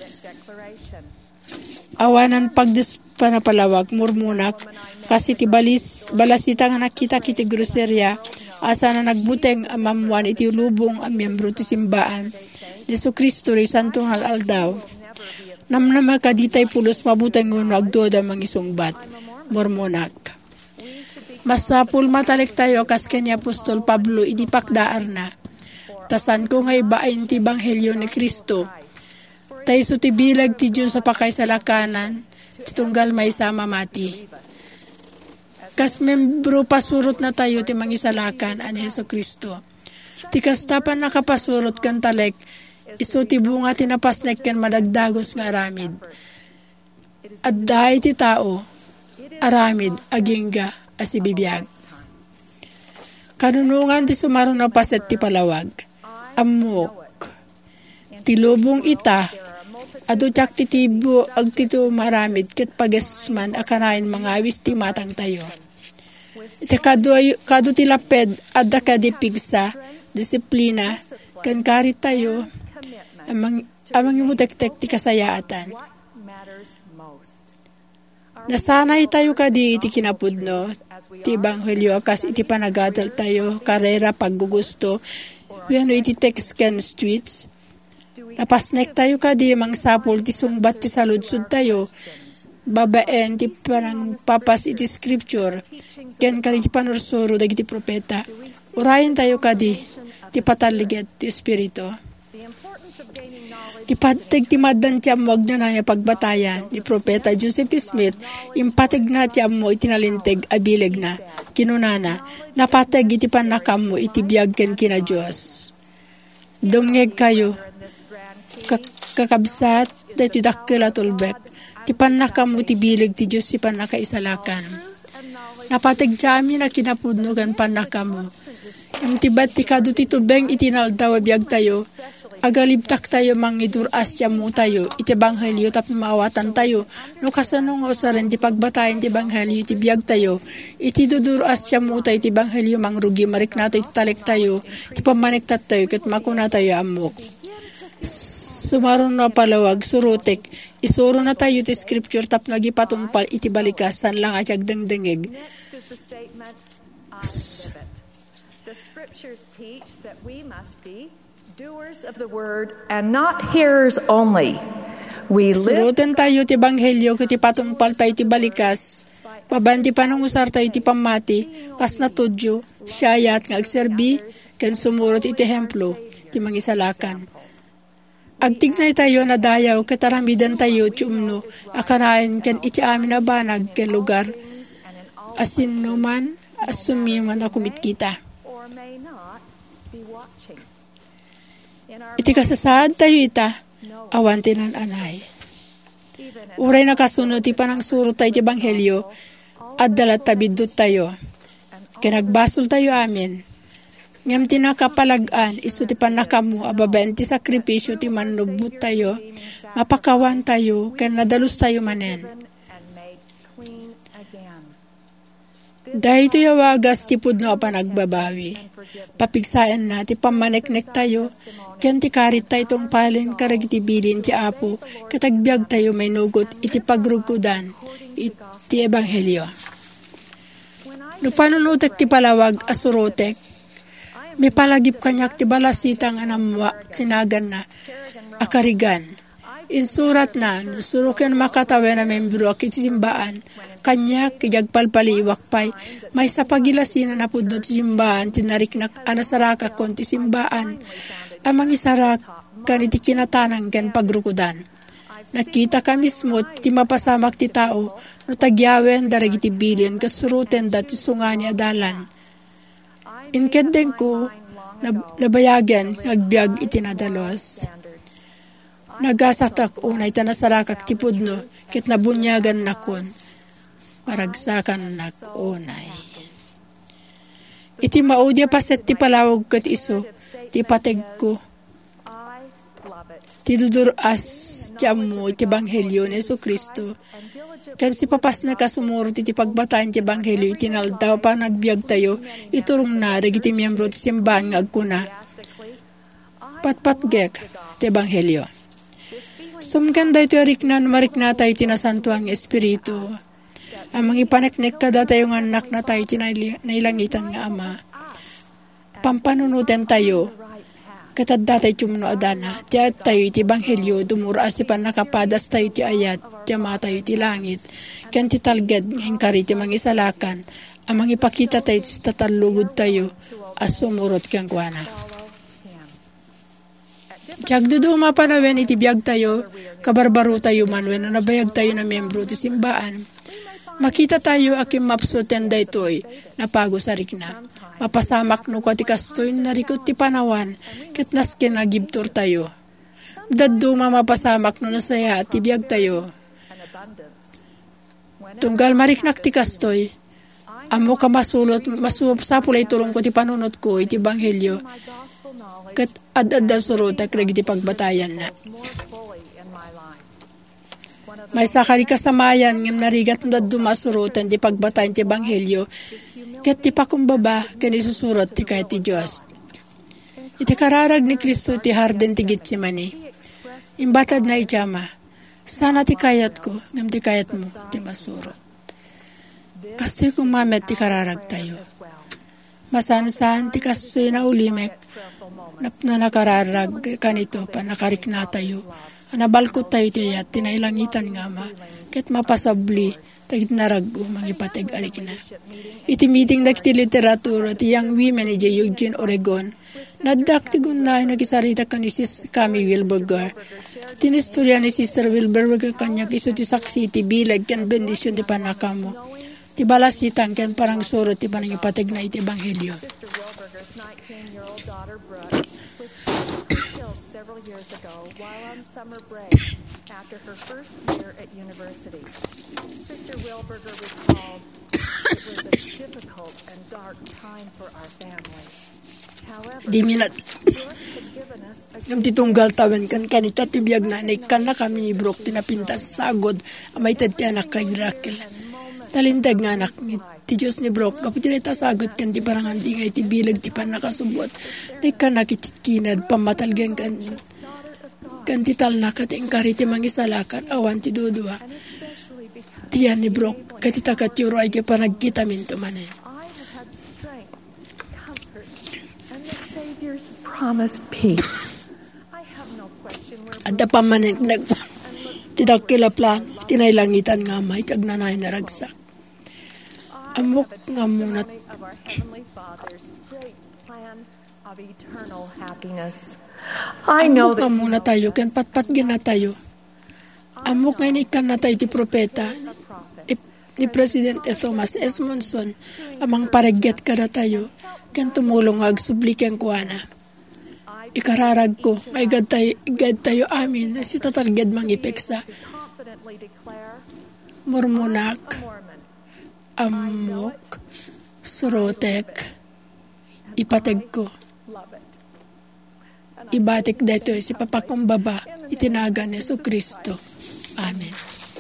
Awanan pagdis pa na palawag, murmunak, kasi ti balis, balasita nga nakita kiti groceria, asa na nagbuteng amamuan iti lubong ang miyembro ti simbaan. Jesucristo ri santong halal daw. Namnama ka ditay pulos mabutang nguno agdoda mangisungbat. Mormonak. Masapul matalik tayo kas kanya Apostol Pablo idipakdaar na. Tasan ko nga ibain ti Banghelyo ni Kristo. Tay so ti bilag ti Diyos sa pakay sa lakanan, titunggal may sama mati. Kas membro pasurot na tayo ti mangisalakan ani Jesucristo. Ti kastapan nakapasurot kan talek, iso ti bunga tinapasnek ken madagdagos nga aramid. At dahi ti tao, aramid, agingga, asibibiyag. Kanunungan ti sumaro na paset ti palawag. Amok. Ti lubong ita, adu tiyak ti tibo, ag tito maramid, ket pagesman akarain mga awis ti matang tayo. Iti kado, kado ti laped, adda ka di pigsa, disiplina, kan karit tayo, amang amang imutek-tek ti kasayaatan. Nasanay tayo kadi iti kinapudno, ti Ebanghelyo akas iti panagadal tayo, karera, paggugusto, wano iti text ken streets. Napasnek tayo kadi mang sapol ti sungbat ti saludsud tayo, babaen ti parang papas iti scripture, ken kadi ti panursuro dagiti propeta. Urayan tayo kadi ti pataliget ti Espiritu. Ti pateg ti maddan ti amwag na nanya pagbatayan ni Propeta Joseph Smith, impateg na ti ammo iti nalinteg abileg na, kinunana, napateg iti panakam mo iti biyag ken kina Diyos. Dumngeg kayo, kakabsat, dati dakkel atulbek, ti panakam mo ti bileg ti Diyos ti panakaisalakan. Napateg ti amin na kinapudno gan panakam mo. Yung tibat ti kado ti tubeng itinaldaw biyag tayo, agalibtak tayo mangiduras tiya mo tayo, iti Ebanghelyo tapos maawatan tayo, no kasanong osaran ti pagbatayin ti Ebanghelyo iti biyag tayo, iti duduras tiya mo tayo iti Ebanghelyo mangrugi, marik na tayo talik tayo, iti pamaniktat tayo, kat makuna tayo amok. Sumaron na palawag, surutek, isuro na tayo ti scripture tap nagipatumpal iti balikasan lang at yagdengdengeg. The scriptures teach that we must be doers of the word and not hearers only. We live. Surutan tayo ti Ebanghelyo iti patungpal tayo ti balikas. Pabanti panungusar tayo ti pamati kas natudyo siyayat nga agserbi ken sumurot iti templo ti mangisalakan. Agtignay tayo na dayaw kataramidan tayo ti umno akarain ken iti amin na banag ken lugar asin numan asumiman na kumit kita. Iti kasasad tayo ita, awan tinan anay. Uray na kasunod ti panang surot tayo ti Ebanghelyo, at dalat tabidot tayo. Kinagbasol tayo amin. Ngam tinakapalagan, iso ti panakamu, ababen ti sakripisyo ti manubot tayo, mapakawan tayo, ken nadalus tayo manen. Dahil ito yawagas ti pudno pa nagbabawi. Papigsayan na ti pamaneknek tayo, ken ti karit tayo tong palin karagitibilin ti apo, katagbiag tayo may nugot iti pagrugudan, iti Ebanghelyo. No panunutek ti palawag asurotek, may palagip kanyak ti balasitang anamwa tinagan na akarigan. Insurat na, nusurukin makatawe na membro akit simbaan, kanya kijagpalpaliwak pay, may sa pagilasin na napudno ti simbaan, tinarik na anasaraka kon ti simbaan, amang isarak kan iti kinatanang ken pagrukudan. Nakita ka mismo ti mapasamak ti tao, no tagyawen daragiti bilin, kasuruten dati sungani adalan. Inkedeng ko, nab- nabayagan, ngagbiag itinadalos. Nagasatak unay tanasarakak tipudno, kit nabunyagan nakon, maragsakan nak unay. Iti maudya paset ti palawag kat iso, ti pateg ko. Ti duduras ti ammo iti Ebanghelyo ni Jesu Kristo. Kan si papas na kasumurot iti pagbatayan ti Ebanghelyo, itinaldaw pa nagbiag tayo, iturong na, dagiti miyembro ti simbahan nga agkuna. Patpatgek ti Ebanghelyo. Sumganda ito ariknan, marikna tayo tinasantuang Espiritu. Amang ipaneknek kada tayo ng anak na tayo tinailangitan nga Ama. Pampanunutan tayo, katadda tayo tumno adana, tiat tayo iti Ebanghelyo, dumura asipan nakapadas tayo ti ayat, tiyama tayo ti langit, kan ti talged, ngayong kari ti mangisalakan, amang ipakita tayo ti tatalugod tayo, as sumurot kang kuwana. Tiyag duduma pa na wen iti biyag tayo, kabarbaro tayo man wen na nabayag tayo na membro ti simbaan. Makita tayo akim mapsuten da ito'y napago sa rikna. Mapasamak no kwa ti kastoy narikot ti panawan, ket nasken agibtor tayo. Daduma mapasamak no nasaya at ti biyag tayo. Tunggal mariknak ti kastoy, amo ka masulot, masup sa pulay turong ko ti panunot ko iti Ebanghelyo. Kat ad-adda surot ak regiti pagbatayan na. May sakari kasamayan ngem narigat na dumasurutan di pagbatayan ti Ebanghelyo. Kat ti pakumbaba ken isusurot ti kay ti Dios. Iti kararag ni Kristo ti harden ti Getsemani. Imbatad na ityama. Sana ti kayat ko ngem ti kayat mo ti masurot. Kasi kung mamet ti kararag tayo. Masansan ti kasoy na ulimek, napno nakararag kanito pa nakarik na tayo. Nabalkot tayo tiya at tinailangitan nga ma, ket mapasabli, tagit narago, mangipateg arik na. Iti meeting na kiti literatura, ti young women ni Eugene, Oregon, nadak ti gunay nagisarita ka ni Sis Cami Wilberger. Tinistorya ni Sister Wilberger kanya iso ti saksi ti bilag ken bendisyon ti panakamo. Ti balasitan ken parang suro ti panang ipateg na iti ebanghelyo. Sister Wilberger's nineteen-year-old daughter Brooke was killed several years ago while on summer break after her first year at university. Sister Wilberger recalled it was a difficult and dark time for our family. However, Di minat Brooke had given us a yung titunggal tawen kan kanita ti biag na kan na kami ni Brooke tinapintas sagod amay tad ti anak kay Raquel. Talintag nga anak ni ti Diyos ni Brooke kapit tinita sagod kan ti parangan di nga iti bilag ti pan nakasubot. Di kan nakititkinad pamatalgen kan kan ti talna kat ingkari ti mangisalakan awan ti dudua. Tiyan ni Brooke katita katyuro ay kaya panagkita minto manen. I have had strength, comfort, and the Savior's promised peace. I have no question where Adda pa manen nag tidakila plan tinailangitan nga may kag nanay na ragsak. Amok nga muna of our Heavenly Father's great plan of eternal happiness. I know amok nga that muna tayo ken patpat gina tayo. Amok nga ikan na tayo ti propeta ni, ni Presidente Thomas S. Monson amang paregget kada tayo ken tumulong ag subliken kuana. Ikararag ko nga igad tayo, igad tayo amin na si tatalged mangipeksa. confidently declare Mormonak, Mormon. amok, surotek, ipateg ko. Love it. Ibatik dito si papakumbaba itinaga ni Yesu Kristo. Amen.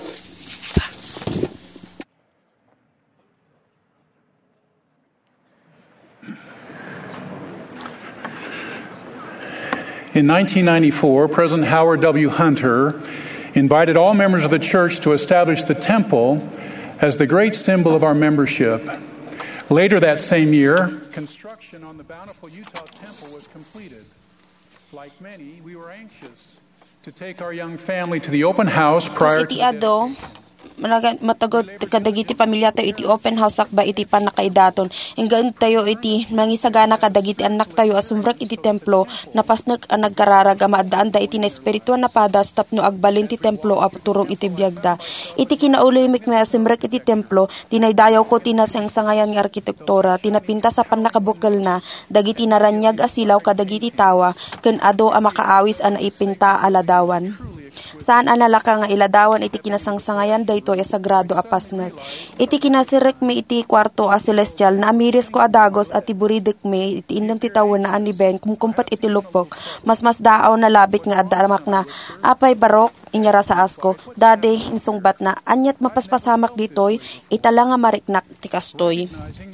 In nineteen ninety-four, President Howard W. Hunter invited all members of the church to establish the temple as the great symbol of our membership. Later that same year, construction on the Bountiful Utah Temple was completed. Like many, we were anxious to take our young family to the open house prior to Kasi iti ado, matagod kadagiti pamilya tayo iti open house sakba iti panakaidaton. Hinggaan tayo iti nangisagana kadagiti anak tayo asumrak iti templo napasnag ang nagkararaga maadaan da iti na espirituan na padas tapno agbalin ti templo aturong iti biagda. Iti kinaulimik may asumrak iti templo tinaydayaw ko tinasangsangayan nga arkitektura tinapinta sa panakabukal na dagiti naranyag asilaw kadagiti tawa ken ado a makaawis a naipinta aladawan. Saan analaka nga iladawan iti kinasangsangayan dayto e sagrado a pasnag. Iti kinasirek mi iti kwarto a celestial na amiris ko adagos at iburidek mi iti indam ti tawon na aniben kumkumpat iti lupok. Mas mas daaw na labit nga addamak na apay barok inyara sa asko. Dade insungbat na anyat mapaspasamak ditoy itala nga mariknak ti kastoy.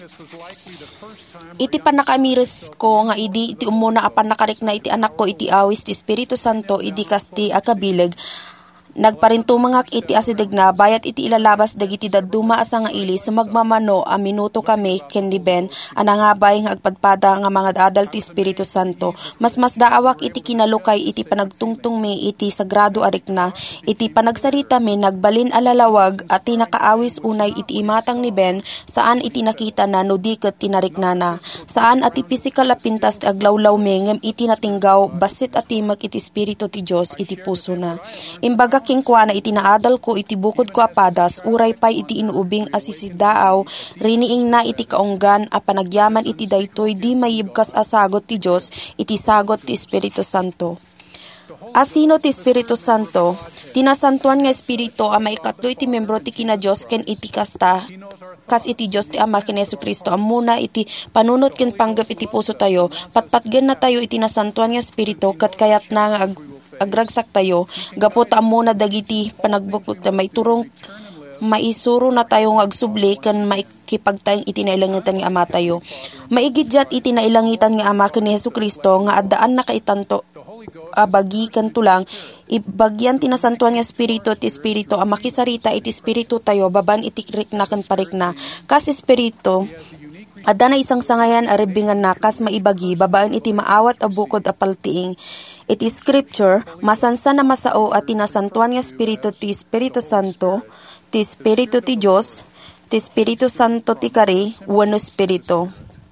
Iti panakamiris ko nga idi iti umuna apan nakarik na iti anak ko iti awis ti Espiritu Santo idi kasti akabileg. Nagparintumangak iti asidig na bayat iti ilalabas dagiti daduma asa nga ili sumagmamano a minuto kami ken ni Ben anangabay nga agpadpada nga mga adal ti Espiritu Santo. Mas mas daawak iti kinalukay iti panagtungtung mi iti sagrado arik na iti panagsarita mi nagbalin alalawag at tinakaawis unay iti imatang ni Ben saan iti nakita na no diket tinariknana saan ati physical a pintas ti aglawlaw mi ngem iti natinggaw basit ati mag iti Espiritu ti Dios iti puso na. Imbaga king kwa na iti naadal ko iti bukod ko apadas uray pay iti inuubing asisidaaw riniing na iti kaunggan a panagyaman iti daytoy di mayibkas a sagot ti Dios iti sagot ti Espiritu Santo. Asino ti Espiritu Santo? Tinasantuan nga Espiritu a maikatlo iti membro ti kina Dios ken iti kasta kas iti Dios ti Ama ken Jesucristo amuna iti panunot ken panggep iti puso tayo patpatgen na tayo iti nasantuan nga Espiritu ket kayat na nga ag agragsak tayo gapot amuna dagiti panagbukod na may turong maisuro na tayo ng agsubli kan maikipagtayong iti nailangitan nga Ama tayo. Maigidyat iti nailangitan nga Ama ken ni Jesucristo nga addaan na kaitanto abagi kan tulang ibagyan tinasantuan nga espiritu ti espiritu ang makisarita iti espiritu tayo baban iti rikna ken parikna kas espiritu adda na isang sangayan aribingan na kas maibagi babaan iti maawat a bukod a paltiing iti scripture masansa na masao at tinasantuan nga espiritu ti Espiritu Santo ti espiritu ti Dios ti Espiritu Santo ti kari wenno espiritu.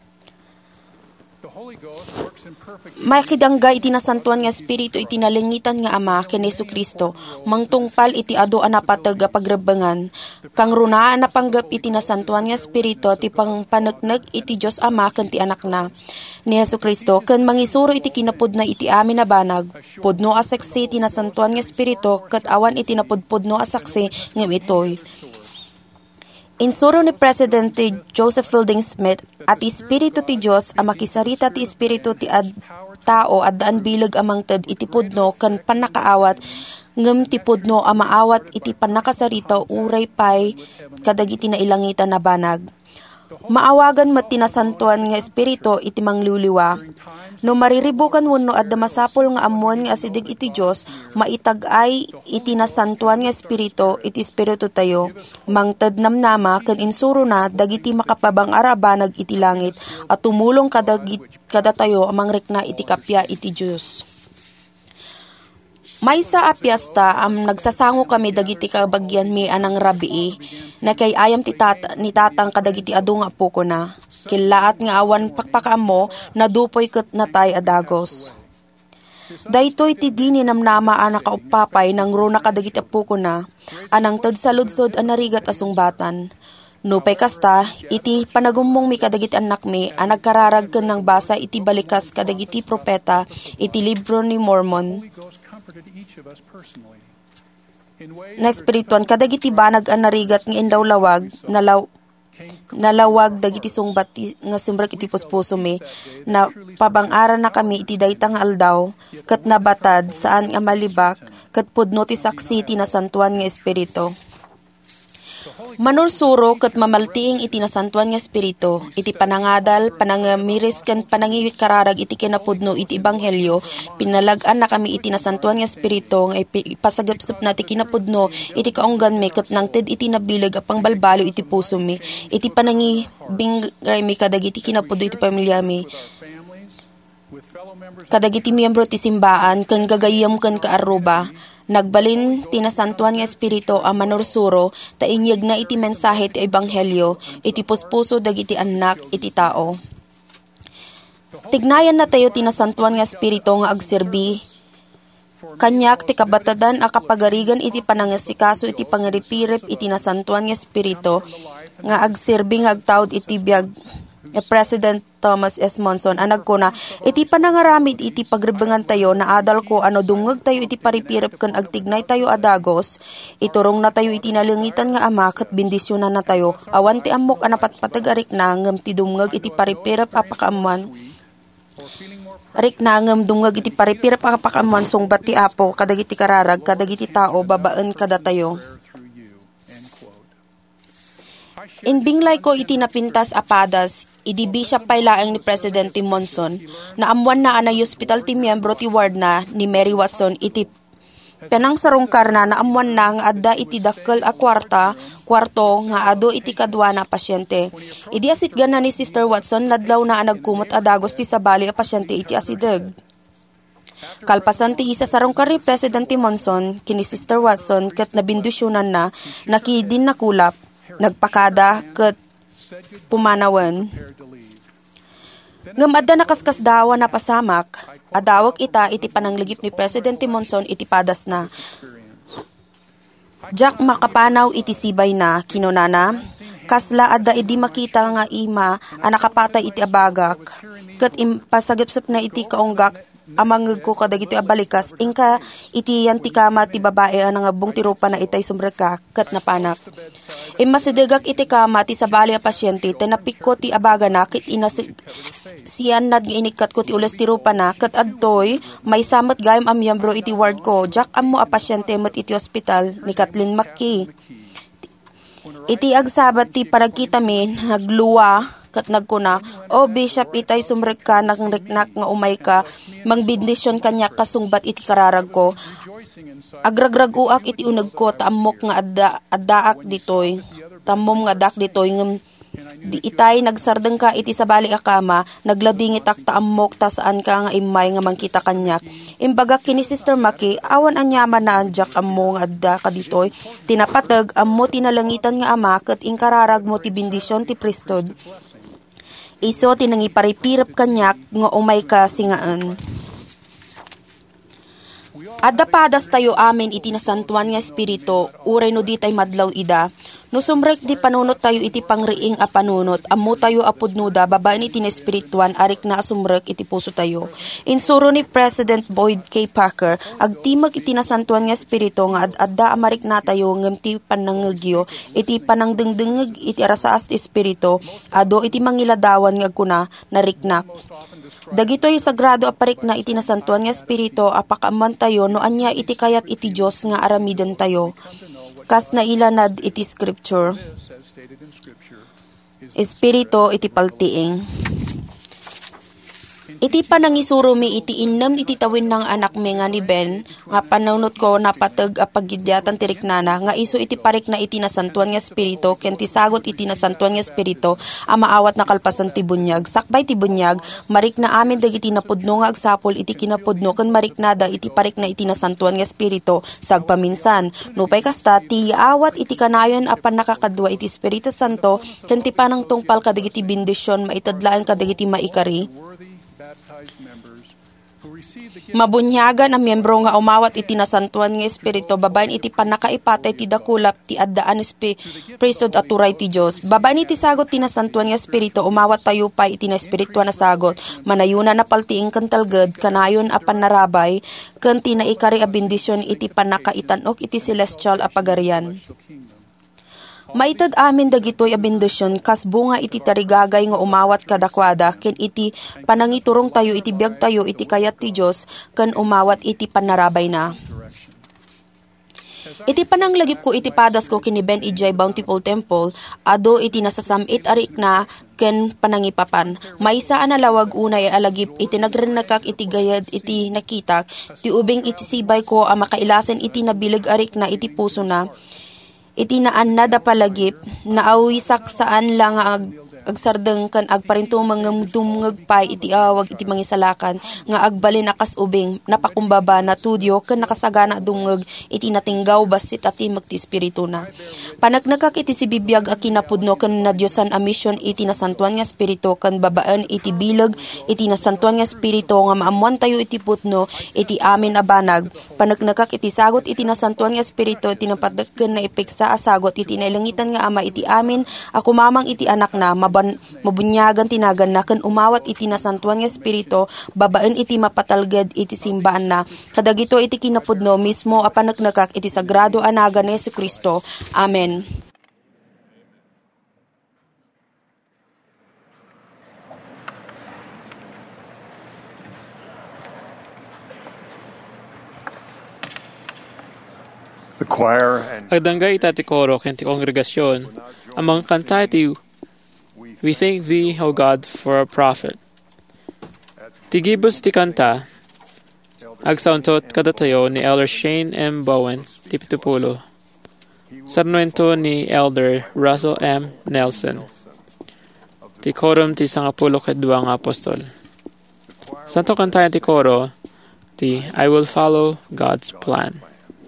Makidangga iti nasantuan nga espiritu iti nalingitan nga Ama ken Jesu-Kristo mangtungpal iti adu a napateg a pagrebengan kang runaan na panggep iti nasantuan nga espiritu ti pangpaneknek iti Dios Ama ken ti Anak na ni Jesu-Kristo ken mangisuro iti kinapudna iti amin na banag pudno a saksi ti nasantuan nga espiritu ket awan iti napudpudno a saksi ngem itoy. Insuro ni Presidente Joseph Fielding Smith at Espiritu ti Dios a makisarita ti Espiritu ti ad tao addaan bilag amang ted iti pudno ken panakaawat ngem ti pudno a maawat iti panakasarita uray pay kadagiti nailangitan na banag. Maawagan met tinasantuan nga espiritu iti mangluluwa. No mariribukan wenno adda masapol nga ammoan nga asidig iti Dios, maitag-ay iti nasantuan nga espiritu iti espiritu tayo. Mangted namnama ken insuro na dagiti makapabang arabanag iti langit at tumulong kadagit kada tayo amang rikna iti kapya iti Dios. Maysa a piyesta am nagsasango kami dagiti kabagyan mi anang rabii na kay ayam ti tata, ni tatang kadagiti adu nga puko na. Kilaat nga awan pakpakaam mo na dupoy ket natay adagos. Daytoy ti dini namnama a nakaupapay nang runa kadagiti puko na anang ted saludsod a narigat asung batan. Nupay kasta, iti panagumong mi kadagiti anak mi a nagkararag ken nang basa iti balikas kadagiti propeta iti libro ni Mormon. Na espirituan kadagiti banag an narigat nga indaw lawag nalaw nalawag dagiti sungbat nga simbrak iti puspuso mi na pabang-aran na kami iti daytang aldaw ket nabatad saan nga malibak ket pudno ti saksi ti nasantuan nga espiritu. Manursuro ket mamaltiing iti nasantuan nga espiritu iti panangadal panangamiris ken panangiwit kararag iti kinapudno iti ebanghelyo pinalag-an na kami iti nasantuan nga espiritu nga ipasagepsep na ti kinapudno iti kaunggan mi ket nangted iti nabileg a pangbalbalo iti puso mi iti panangibingray mi kadagiti kinapudno iti pamilya mi kadagiti miyembro ti simbaan ken gagayem ken kaaruba. Nagbalin tinasantuan nga espiritu a manursuro ta inyeg na iti mensahe ti ebanghelyo iti puspuso dagiti anak iti tao. Tignayan na tayo tinasantuan nga espiritu nga agserbi kanyak ti kabatadan a kapagarigan iti panangasikaso iti pangaripirip iti nasantuan nga espiritu nga agserbi nga agtawd iti biag e President Thomas S. Monson anag ko na iti panangaramid iti pagrebengan tayo na adal ko ano dungeg tayo iti paripirip ken agtignay tayo adagos iturong na tayo iti nalingitan nga Ama ket bendisyonan na tayo awan ti ammok anapatpateg arik na ngem ti dungeg iti paripirip apakaamuan arik na ngem dungeg iti paripirip apakaamuan sungbat ti Apo kadagiti kararag kadagiti tao babaen kada tayo. Inbinglay ko iti napintas apadas, idibi siya pailaeng ni Presidente Monson, na amuan na anay hospital ti miyembro ti ward na ni Mary Watson iti penang sarungkar na na amuan na nga adda iti dakkel a kwarta, kwarto nga ado iti kadwa na pasyente. Idi asit gana ni Sister Watson nadlaw na anagkumot adagos ti sabali a pasyente iti asideg. Kalpasan ti isa sarungkar ni Presidente Monson kini Sister Watson ket nabindusyonan na nakidin nakulap. Nagpakada ket pumanawan. Ngem adda nakaskas dawa na pasamak, adawak ita iti panangligip ni Presidente Monson iti padas na. Jack makapanaw iti sibay na kinunana, kasla adda idi makita nga ima a nakapatay iti abagak, ket impasagipsep na iti kaunggak amangeg ko kadagiti abalikas ingka iti yan ti kama ti babae ang ngabong ti rupa na itay sumreka ket napanak. Imasidegak iti kama ti sabali a pasyente tenapik ko ti abaga na ket inasig siyan nad nga inikat ko ti ules ti rupa na ket adtoy may samet gayem a miyembro iti ward ko jak ammo a pasyente met iti ospital ni Kathleen McKee. Iti agsabat ti paragkita mi nagluwa kat nagkuna, o Bishop itay sumrek ka, nagriknak nga umay ka, mangbindisyon kanya kasungbat iti kararag ko. agragrag uak iti uneg ko taamok nga adda addaak ditoy tamom nga dak ditoy ngem di itay nagsardeng ka iti sabali akama nagladingit ak taamok ta saan ka nga imay nga mangkita kanyak imbaga kini Sister Maki awan anyaman na anjak ammo nga adda ka ditoy tinapateg ammo tinalangitan nga ama ket ingkararag mo ti bendisyon ti prestod iso tinangiparipirep kanyak nga umay ka singaan. Adda padas tayo amin iti nasantuan nga espiritu, uray no di tay madlaw ida. No sumrek di panunot tayo iti pangriing a panunot, ammo tayo apudnuda, babaan iti na espirituan, arik na sumrek iti puso tayo. Insuro ni President Boyd K. Packer, agtimag iti nasantuan nga espiritu nga adda amarik na tayo ngem ti panangegyo, iti panangdengdengeg iti arasaas ti espiritu, ado iti mangiladawan nga kuna, nariknak. Dagitoy sagrado aparik na iti nasantuan nga espiritu, apakaman tayo no anya iti kayat iti Diyos nga aramiden tayo. Kas na ilanad iti scripture. Espiritu iti paltiing. Iti panangisuro mi iti innem iti tawin ng anak mi nga ni Ben, nga panunot ko napateg a paggidyatan ti riknana, nga iso iti parik na iti nasantuan nga espiritu, ken ti sagot iti nasantuan nga espiritu, a maawat na kalpasan ti bunyag. Sakbay ti bunyag, marik na amin dagiti napudno nga agsapol iti kinapudno, ken marik nada iti parik na iti nasantuan nga espiritu, sagpaminsan. Nupay kasta, ti awat iti kanayon apan nakakadwa iti Espiritu Santo, ken ti panang tungpal kadagiti bendisyon, maitadlaan kadagiti maikari. Mabunyagan ang miyembro nga umawat iti nasantuan nga espiritu, babaen iti panakaipatay ti dakulap ti addaan espi presod aturay ti Dios. Babaen iti sagot ti nasantuan nga espiritu, umawat tayo pa iti na espirituan na sagot, manayuna na paltiing kantalged, kanayon a panarabay, ken ti naikari a bendisyon iti panakaitanok iti celestial a pagarian. Maitad amin dagitoy a bendisyon kas bunga iti tarigagay nga umawat kadakwada ken iti panangiturong tayo iti biag tayo iti kayat ti Dios ken umawat iti panarabay na. Iti pananglagip ko iti padas ko kini Ben Ijay Bountiful Temple, ado iti nasasamit arik na ken panangipapan. Maysa analawag unay alagip iti nagrenakak iti gayad iti nakitak, ti ubing iti sibay ko a makailasen iti nabilag arik na iti puso na. Iti naan na da palagip, naawisak saan lang ag, agsardeng kan agparinto mga dumngagpay iti awag iti mangisalakan, nga agbalin akas ubing, napakumbaba na tudyo, kan nakasagana dungag iti natinggaw basit ati magti espiritu na. Panagnakak iti si bibiyag a kinapudno kan na Diyosan a mission iti nasantuan nga espiritu, kan babaan iti bilag iti nasantuan nga espiritu, nga maamuan tayo iti putno, iti amin abanag. Panagnakak iti sagot iti nasantuan nga espiritu, iti napatagkan na ipiksa asagot iti nailangitan nga ama iti amin, ako mamang iti anak na, maban, mabunyagan tinagan na, kan umawat iti nasantuan nga espiritu, babaan iti mapatalged iti simbaan na, kadagito iti kinapudno, mismo apanaknakak iti sagrado anaga ni Yesu Kristo. Amen. The choir and Agdangga ita ti koro ken ti kongregasyon, amang kanta iti We thank thee, O God, for a prophet. Tigibos ti kanta, agsauntot kadatayo ni Elder Shane M. Bowen, ti Pitupulo. Sarnuento ni Elder Russell M. Nelson. Ti korum ti sangapulo kadwa nga apostol. Santo kantayan ti koro, ti I Will Follow God's Plan.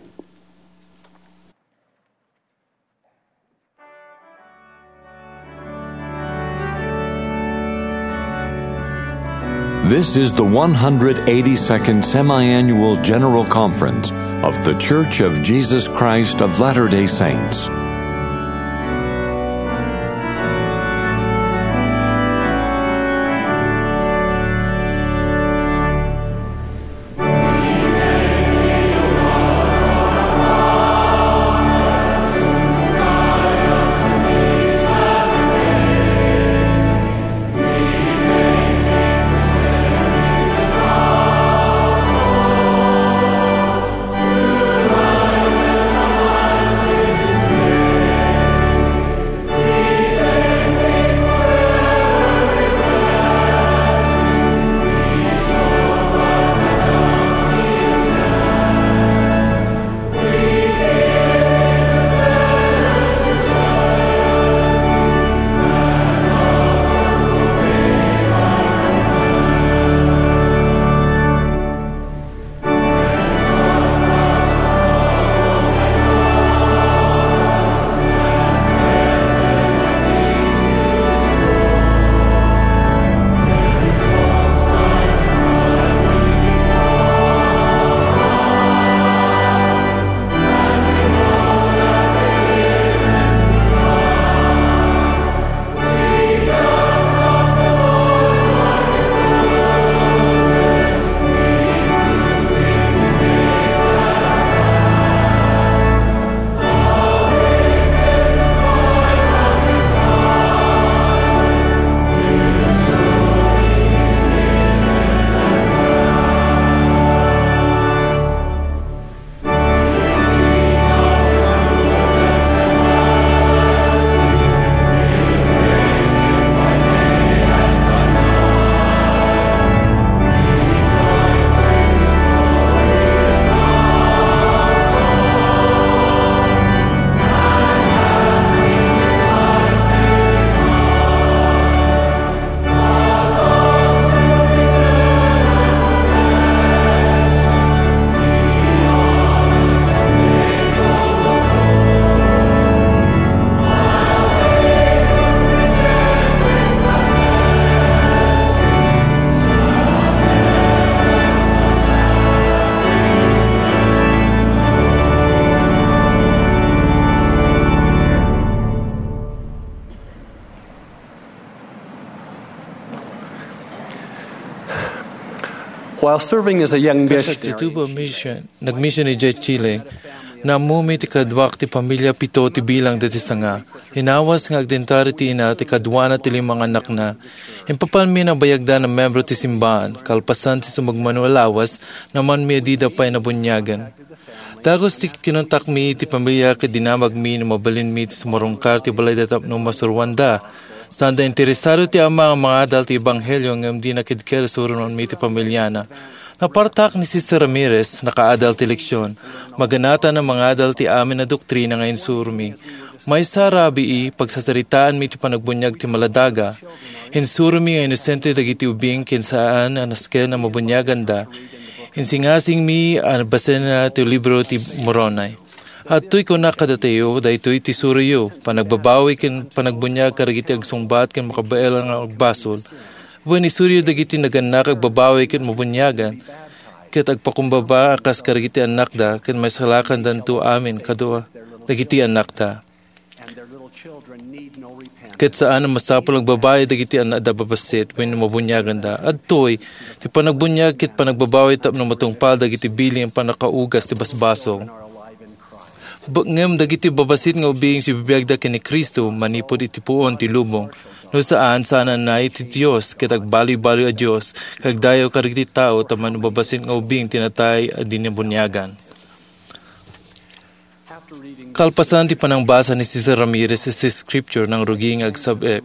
This is the one hundred eighty-second Semi-Annual General Conference of The Church of Jesus Christ of Latter-day Saints. While serving as a young Sa missionary, tutubo mission, nag-mission ni J. Chile, na mumi ti kadwak ti pamilya pito ti bilang dati sanga. Hinawas nga agdentari ti ina ti kadwana ti limang anak na. Impapan mi na bayagda ng membro ti simbahan, kalpasan ti sumagmanualawas, naman mi adida pa'y nabunyagan. Dagos ti kinontak mi ti pamilya ket dinamag mi na mabalin mi ti sumarungkar ti balay datap no masurwanda. Sanda interesado ti ama ang mga adal ti ebanghelyo ngam di nakidker surunon mi ti pamilyana. Napartak ni Sister Ramirez nakaadal ti leksyon. Maganata ng mga adal ti amin na doktrina ngayon surmi. May sarabi i pagsasaritaan mi ti panagbunyag ti maladaga. Hinsuro mi nga inosente dagiti ubing kinsaan ang nasken na mabunyagan da. Insingasing mi ang basen na ti libro ti Moronay. At tuy ko nakadatayo, da ito'y ti suriyo, panagbabawi kin panagbunyag karagiti agsungbat kin makabael ang agbasol. Buwan isuriyo dagiti naganak agbabawi kin mabunyagan, ket agpakumbaba akas karagiti anak da, kin may salakan danto amin kadua, dagiti anak da. Ket saan ang masapol ang babae dagiti anak da babasit, when mabunyagan da. At tuy, ti panagbunyag kit panagbabawi tap ng matungpal dagiti bili ang panakaugas ti basbasong. Ngem dagiti babasit nga ubing si bibiyagda kini Kristo manipod iti puon ti lubong. No saan sana na iti Diyos ket agbali-bali a Diyos kag dayo karigiti tao taman babasit nga ubing tinatay a dinibunyagan. Kalpasan ti panangbasa ni Sister Ramirez sa scripture ng ruging agsabek.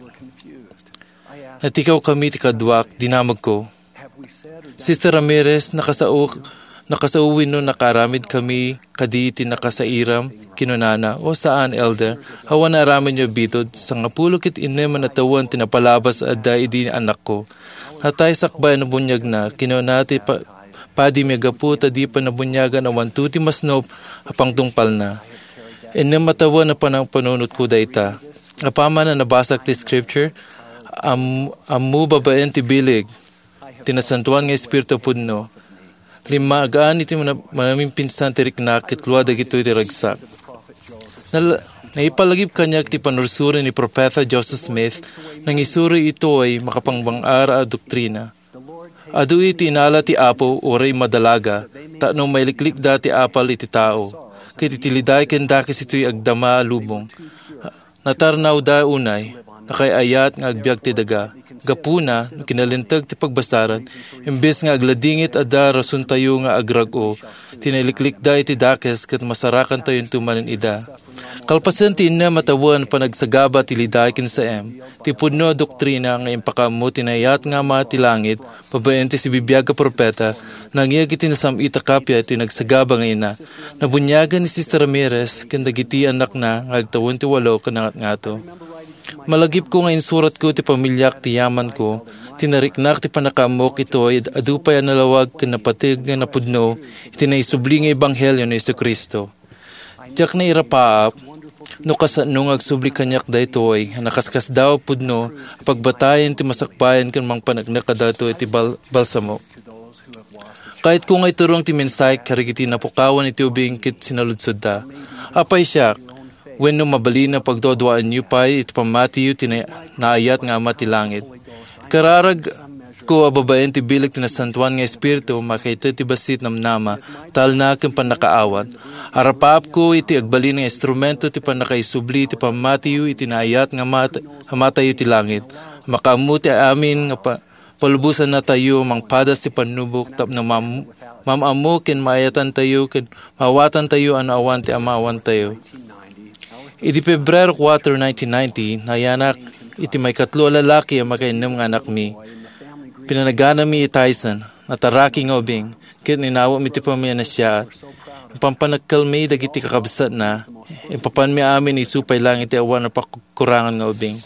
Natikaw kami ti kadwak dinamag ko. Sister Ramirez nakasauk Nakasauwin no nakaramid kami kadi ti nakasairam kinunana o saan elder hawan na ramen nyo bitod sa nga pulo kit ine manatawan tinapalabas adda idi anak ko. Hatay sakbay na bunyag na kinunati pa, padi megaputa di pa nabunyagan awan tuti masnop apang tungpal na. Ine matawan na panang panunot ko dayta. Apama na nabasag ti scripture am, amu babaen ti bilig tinasantuan nga espiritu pudno. Lima agaan iti manaming pinsan tirik na kitluwa dagito iti ragsak. Nal, naipalagip kanya ti panursuri ni Propeta Joseph Smith nang isuri ito ay makapangbang-ara a doktrina. Adu iti inala ti apo oray madalaga, tanong may liklik da ti apal iti tao. Kit itiliday kendakis ito'y agdama lubong. Natarnaw da unay, nakayayat nga agbyag ti daga. Gapuna, kinalintag ti pagbasaran, imbes nga agladingit ada rason tayo nga agrag-o, tinaliklik da iti dakes kat masarakan tayo tumanin ida. Kalpasan ti na matawan panagsagaba ti liday kin sa em, ti pudno doktrina nga impakamo tinayat nga mati langit, pabaen ti si bibiyag ka propeta, nangyag iti nasam itakapya ti nagsagaba nga ina. Nabunyagan ni Sister Ramirez, kandagiti anak na, ngagtawon ti walo kanangat nga to. Malagip ko ngayon surat ko ti pamilyak ti yaman ko, tinariknak ti panakamok ito ay adupay nalawag kanapatig nga napudno, itinaisubli nga ebanghelyo ni Yesu Kristo. Diyak na irapaap, no kasanong agsubli kanyak da ito ay nakaskas daw pudno, pagbatayan ti masakbayan kan mang panagnak dato iti bal balsamo. Kahit kung ay turong ti mensay karigiti napukawan iti ubing kit sinaludsod da, apay siyak, when no mabali na pagdodwaan niyo pa, ito pamati yu naayat nga amati langit. Kararag ko ababaen ti bilag tinasantuan nga espiritu, makita ti basit namnama, tal na aking panakaawat. Arapap ko iti agbali ng instrumento ti panakaisubli, ti pamati yu iti naayat nga amata yu ti langit. Makamuti amin nga pa, palubusan na tayo, mangpadas ti panubok, tap na mam, mamamu kin maayatan tayo, kin mawatan tayo, anawan ti amawan tayo. Iti Pebrero four, nineteen ninety, nayanak iti may katlo lalaki ang makainom nga anak mi. Pinanagana mi Tyson, nataraki nga ubing, kit ninawa mi ti pamilya na siya. Pampanagkal mi dagiti kakabsat na, impapan mi amin isupay lang iti awan na pakurangan nga ubing.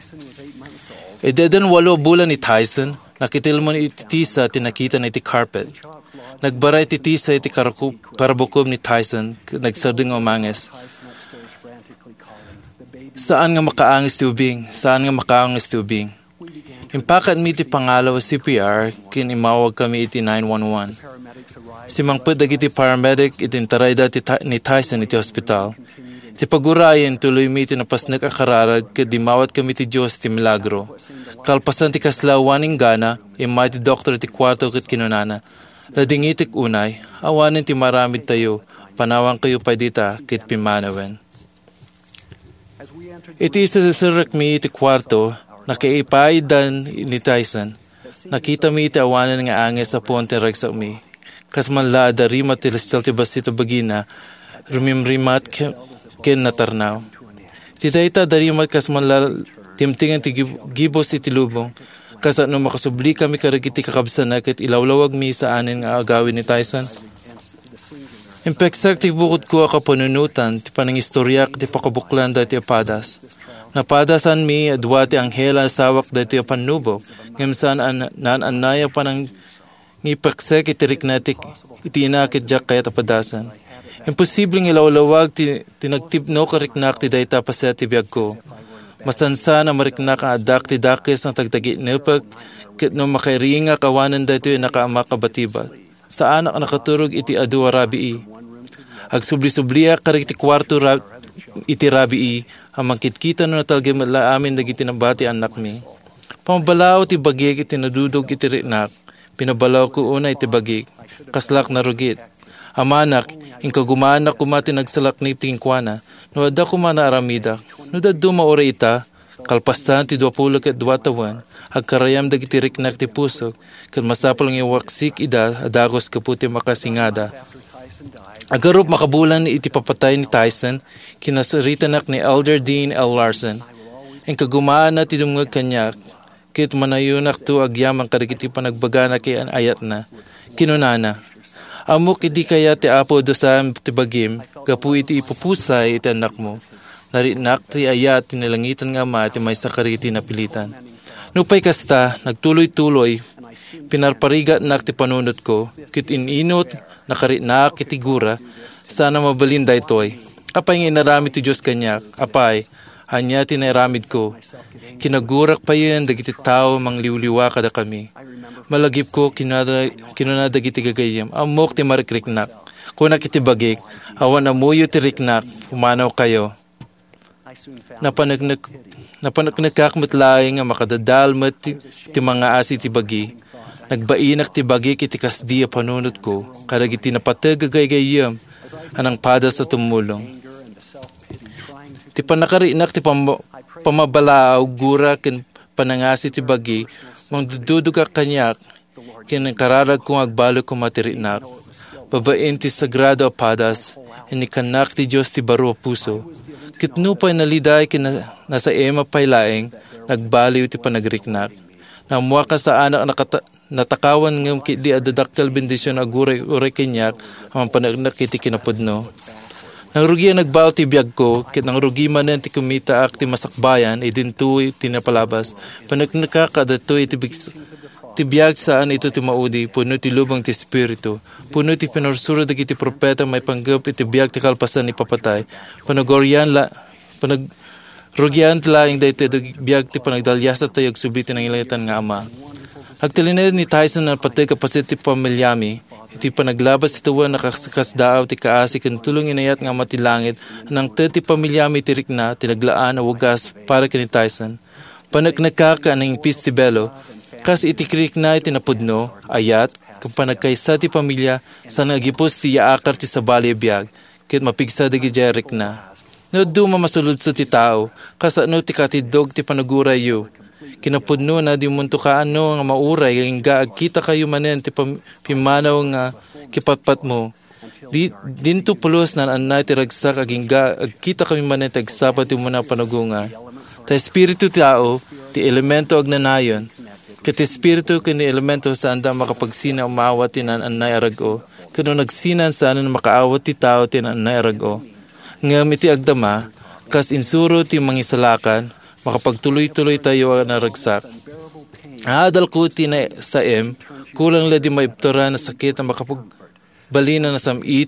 E dedan walo bulan ni Tyson, nakitil mo ni iti tisa tinakita na iti carpet. Nagbara iti tisa iti karabukob ni Tyson, nagsarding umanges. Saan nga makaangis ti ubing? Saan nga makaangis ti ubing? Impakat mi ti pangalaw C P R, kin imawag kami iti nine one one. Si mangpud dagiti paramedic itintaray dati ni Tyson iti hospital. Ti pagurayan tuloy mi ti napasnek akararag ket dimawat kami ti Dios ti milagro. Kalpasan ti kaslawaning gana, imay ti doktor ti kwarto ket kinunana. Ladingitik unay, awanin ti maramid tayo, panawang kayo pa dita, kit pimanawen. Iti isa sa sirak mi iti kwarto, nakaipaidan ni Tyson, nakita mi iti awanan nga anges sa ponte ragsak mi. Kas manla darimat ti lestal ti basito bagina, rumimrimat ken natarnaw. Ti dayta darimat kas manla timtingan ti gibos iti lubong, kas ano makasubli kami karagiti kakabsan na ket ilawlawag mi sa anin nga agawin ni Tyson. Impeksak ti bukod ko akapanunutan ti panangistoryak ti pakabuklan dati apadas. Napadasan mi adwa ti anghela sawak dati apanubok, ngamsan an nananaya panang ngipeksek iti riknatik iti inakit jak kaya tapadasan. Imposibleng ilawlawag ti tinagtibno kariknak ti dayta paset ti biag ko. Masansa na mariknak ang adak ti dakis ng tagtagi nipag kit no makairinga kawanan dito yung nakaama kabatiba. Sa anak nakaturog iti adu rabii. Agsubli-subliya karik ti kwarto ra, iti rabii ang mangkitkita no natalagay mala amin dagiti nabati anak mi. Pamabalaw ti bagig iti nadudog iti rinak. Pinabalaw ko una iti bagig. Kaslak na rugit. Amanak, inkagumanak kumati nagsalak ni tingkwana, no ada kumana aramida, no daddo maura ita, kalpasan ti dwapulo ket dwatawan, agkarayam dagiti riknak ti pusok, ket masapal ng iwaksik ida, adagos kaputi makasingada. Agarup makabulan iti papatay ni Tyson, kinasaritanak ni Elder Dean L. Larson. Inkagumaan na ti dumngag kanyak, ket manayunak tu agyamang kadagiti panagbaga na kay ayat na, kinunana. Amok iti kaya ti apo dosam ti bagim, kapu iti ipupusay iti anak mo. Narinak ti ayat tinilangitan nga ma ti may sakariti na pilitan. Nupay kasta, nagtuloy-tuloy, pinarparigat nak ti panunot ko, kit ininot, nakarinak iti gura, sana mabalinda itoy. Apay nga inarami ti Diyos kanyak, apay, hanya tinaramid ko. Kinagurak pa yun, dagiti tao, mangliwliwa kada kami. Malagip ko, kinunada giti gagayam. Amok ti marikriknak. Kunak iti bagik, awan amuyo ti riknak, pumanaw kayo. Napanagnak, napanagnakak matlaing nga makadadalmat ti, ti mga asi ti bagi. Nagbainak ti bagik iti kasdiya panunot ko, kadag iti napatagagayam, anang pada sa tumulong. Ti panakarinak ti pam, pamabalaaw, gura, ken panangasi ti bagi, mang dududuga kanyak, ken kararag kong agbalo kong matirinak. Babain ti sagrado apadas, inikanak ti Diyos ti baro puso. Kitno pa'y naliday ken nasa ema pa'y laeng, nagbaliw ti panagriknak. Namuha ka sa anak nakata, natakawan ng kitli adadaktal bendisyon aguray uray kanyak, ang panagnak iti kinapudno. Nang rugi ang nagbaw ti biyag ko, kit nang rugi man ti kumita ak ti masakbayan, idintuy tinapalabas, panagnakakadatoy ti ti biyag saan ito ti maudi, puno ti lubang ti spiritu, puno ti pinorsuro dagiti propeta may panggap iti biyag ti kalpasan ni papatay, panagoryan la, panag, rugyan ti laing da iti biyag ti panagdalyasa tayo agsubitin ng ilaitan nga ama. Agtalinid ni Tyson na pati kapasit ti pamilyami, iti panaglabas ito na nakasdaaw ti kaasi kan tulong inayat nga matilangit nang ti pamilyami ti rikna tinaglaan na wagas para kini Tyson. Panagnakaka ng impis ti belo, kas iti krikna iti napudno, ayat, kung panagkaysa ti pamilya sa nagipos ti yaakar ti sabali biyag, kit mapigsa dagi jerik na. No duma masuludso ti tao, kas ano ti katidog ti panagurayo, kinapudno na di munto ka ano nga mauray nga agkita kayo manen ti pimanaw nga kipatpat mo di dinto pulos na anay ti ragsak aging ga agkita kami manen ti agsapat ti muna panagunga ta espiritu ti tao ti elemento agnanayon ket espiritu ken elemento sa anda makapagsina umawat ti nan anay arago kuno nagsinan sa anan makaawat ti tao ti nan anay arago ngem iti agdama kas insuro ti mangisalakan makapagtuloy-tuloy tayo na ragsak. Adal ko tina sa M, kulang la di maibtora na sakit na makapagbalina na samit,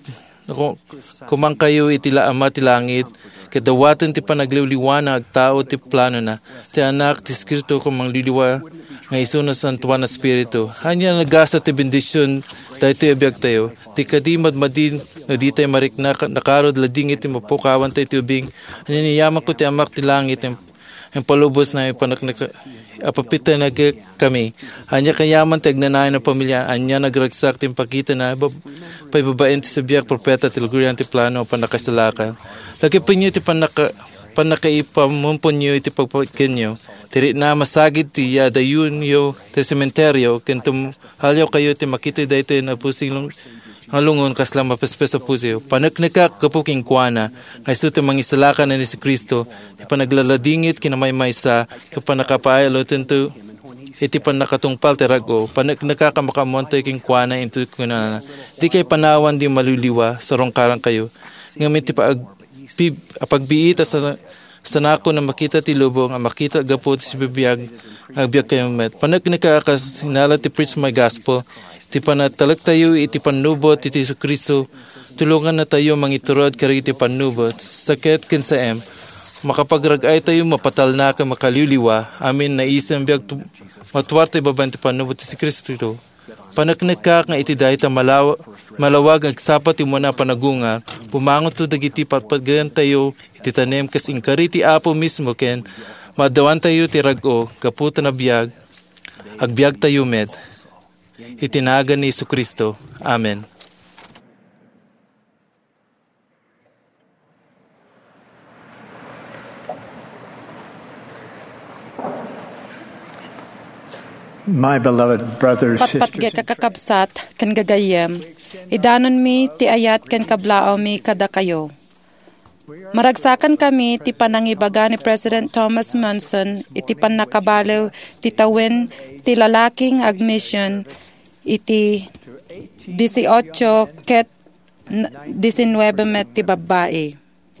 kumang kayo itila ama ti langit, kadawatan ti panagliwliwana ag tao ti plano na, ti anak ti skirto kumang liliwa, nga iso na santuan na spirito. Hanya nagasa ti bendisyon, dahil ti abiyag tayo, ti kadimad madin, na di tayo marik na nakarod lading iti mapukawan tayo ti ubing, hanya niyaman ko ti amak ti langit, ang palubos na ipanaknak apapita na kami. Anya kayaman tagnanay na pamilya, anya nagragsak timpakita na paibabain ti sabyak propeta tilgurian ti plano panakasalakan. Lagi pa niyo ti panaka panakaipamumpon niyo iti pagpakin niyo. Tiri na masagid ti yadayun yo ti sementeryo kentum halyaw kayo ti makita dayto na pusing halungon kasla mapaspes sa puso. Panaknaka kapuking kuana, ngay suti mangisalakan na ni si Kristo, panaglaladingit kinamaymay sa kapanakapayalo tento, iti panakatungpal terago, panaknaka kamakamonte king kuana into kunana. Di kay panawan di maluliwa, sarong karang kayo. Ngamit ti paag, pagbiita sa sanako na makita ti lubong, ang makita gapot si bibiyag, agbiag kayo met. Panaknaka kas hinala ti preach my gospel, iti panatalag tayo, iti panubot, iti Jesu Kristo, tulungan na tayo mangiturod kari iti panubot, sakit kinsaem, makapagragay tayo, mapatal na ka makaliliwa, amin na isang biyag matuwar tayo baban iti panubot iti Kristo. Panaknaka nga iti dahita malaw, malawag agsapat imo na panagunga, pumangot to dagiti patpagayan tayo, iti tanem kas inkari ti Apo mismo ken, madawan tayo ti rago, kaputa na biyag, agbiag tayo med. Itinagan ni Jesu Kristo. Amen. My beloved brothers, sisters, patpat kakakabsat, kan gagayem, idanon mi ti ayat kan kablao mi kada kayo. Maragsakan kami ti panangibaga ni President Thomas Monson, iti panakabalew ti tawin ti lalaking admission, iti eighteen ket nineteen met ti babae.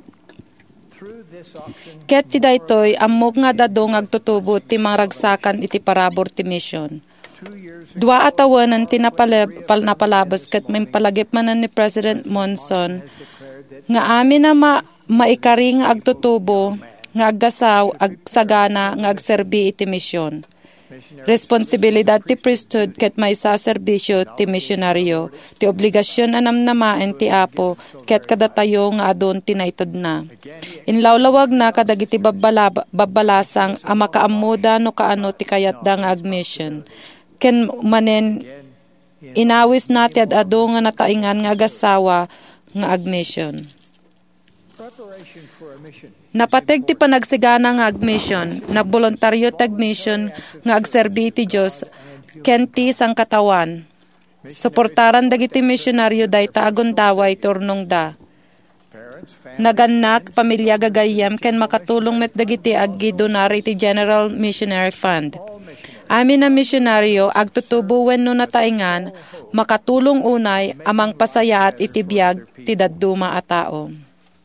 Ket ti daytoy ammok nga dadong agtutubo ti maragsakan iti parabor ti mission. Dua atawanan ti napalab, napalabas ket may palagip manan ni President Monson nga amin na ma, maikari nga agtutubo nga aggasaw agsagana nga agserbi iti mission. Responsibilidad ti priesthood ket may sa serbisyo ti misyonaryo, ti obligasyon anamnamaen ti Apo ket kadatayo nga adon tinaytad na. Inlawlawag na kadagiti babbalab, babbalasang a makaamuda no kaano ti kayatda nga admission. Ken manen inawis nati ad ado nga nataingan nga agasawa nga admission. Napateg ti panagsigana nga admission, na voluntaryo tagmission nga agserbi ti Diyos, ken ti sang katawan. Suportaran dagiti misyonaryo dayta agundaway turnong da. Naganak, pamilya gagayem, ken makatulong met dagiti aggi donari ti General Missionary Fund. Amin na misyonaryo, agtutubuwen no nataingan, makatulong unay, amang pasaya at itibiyag ti dadduma a tao.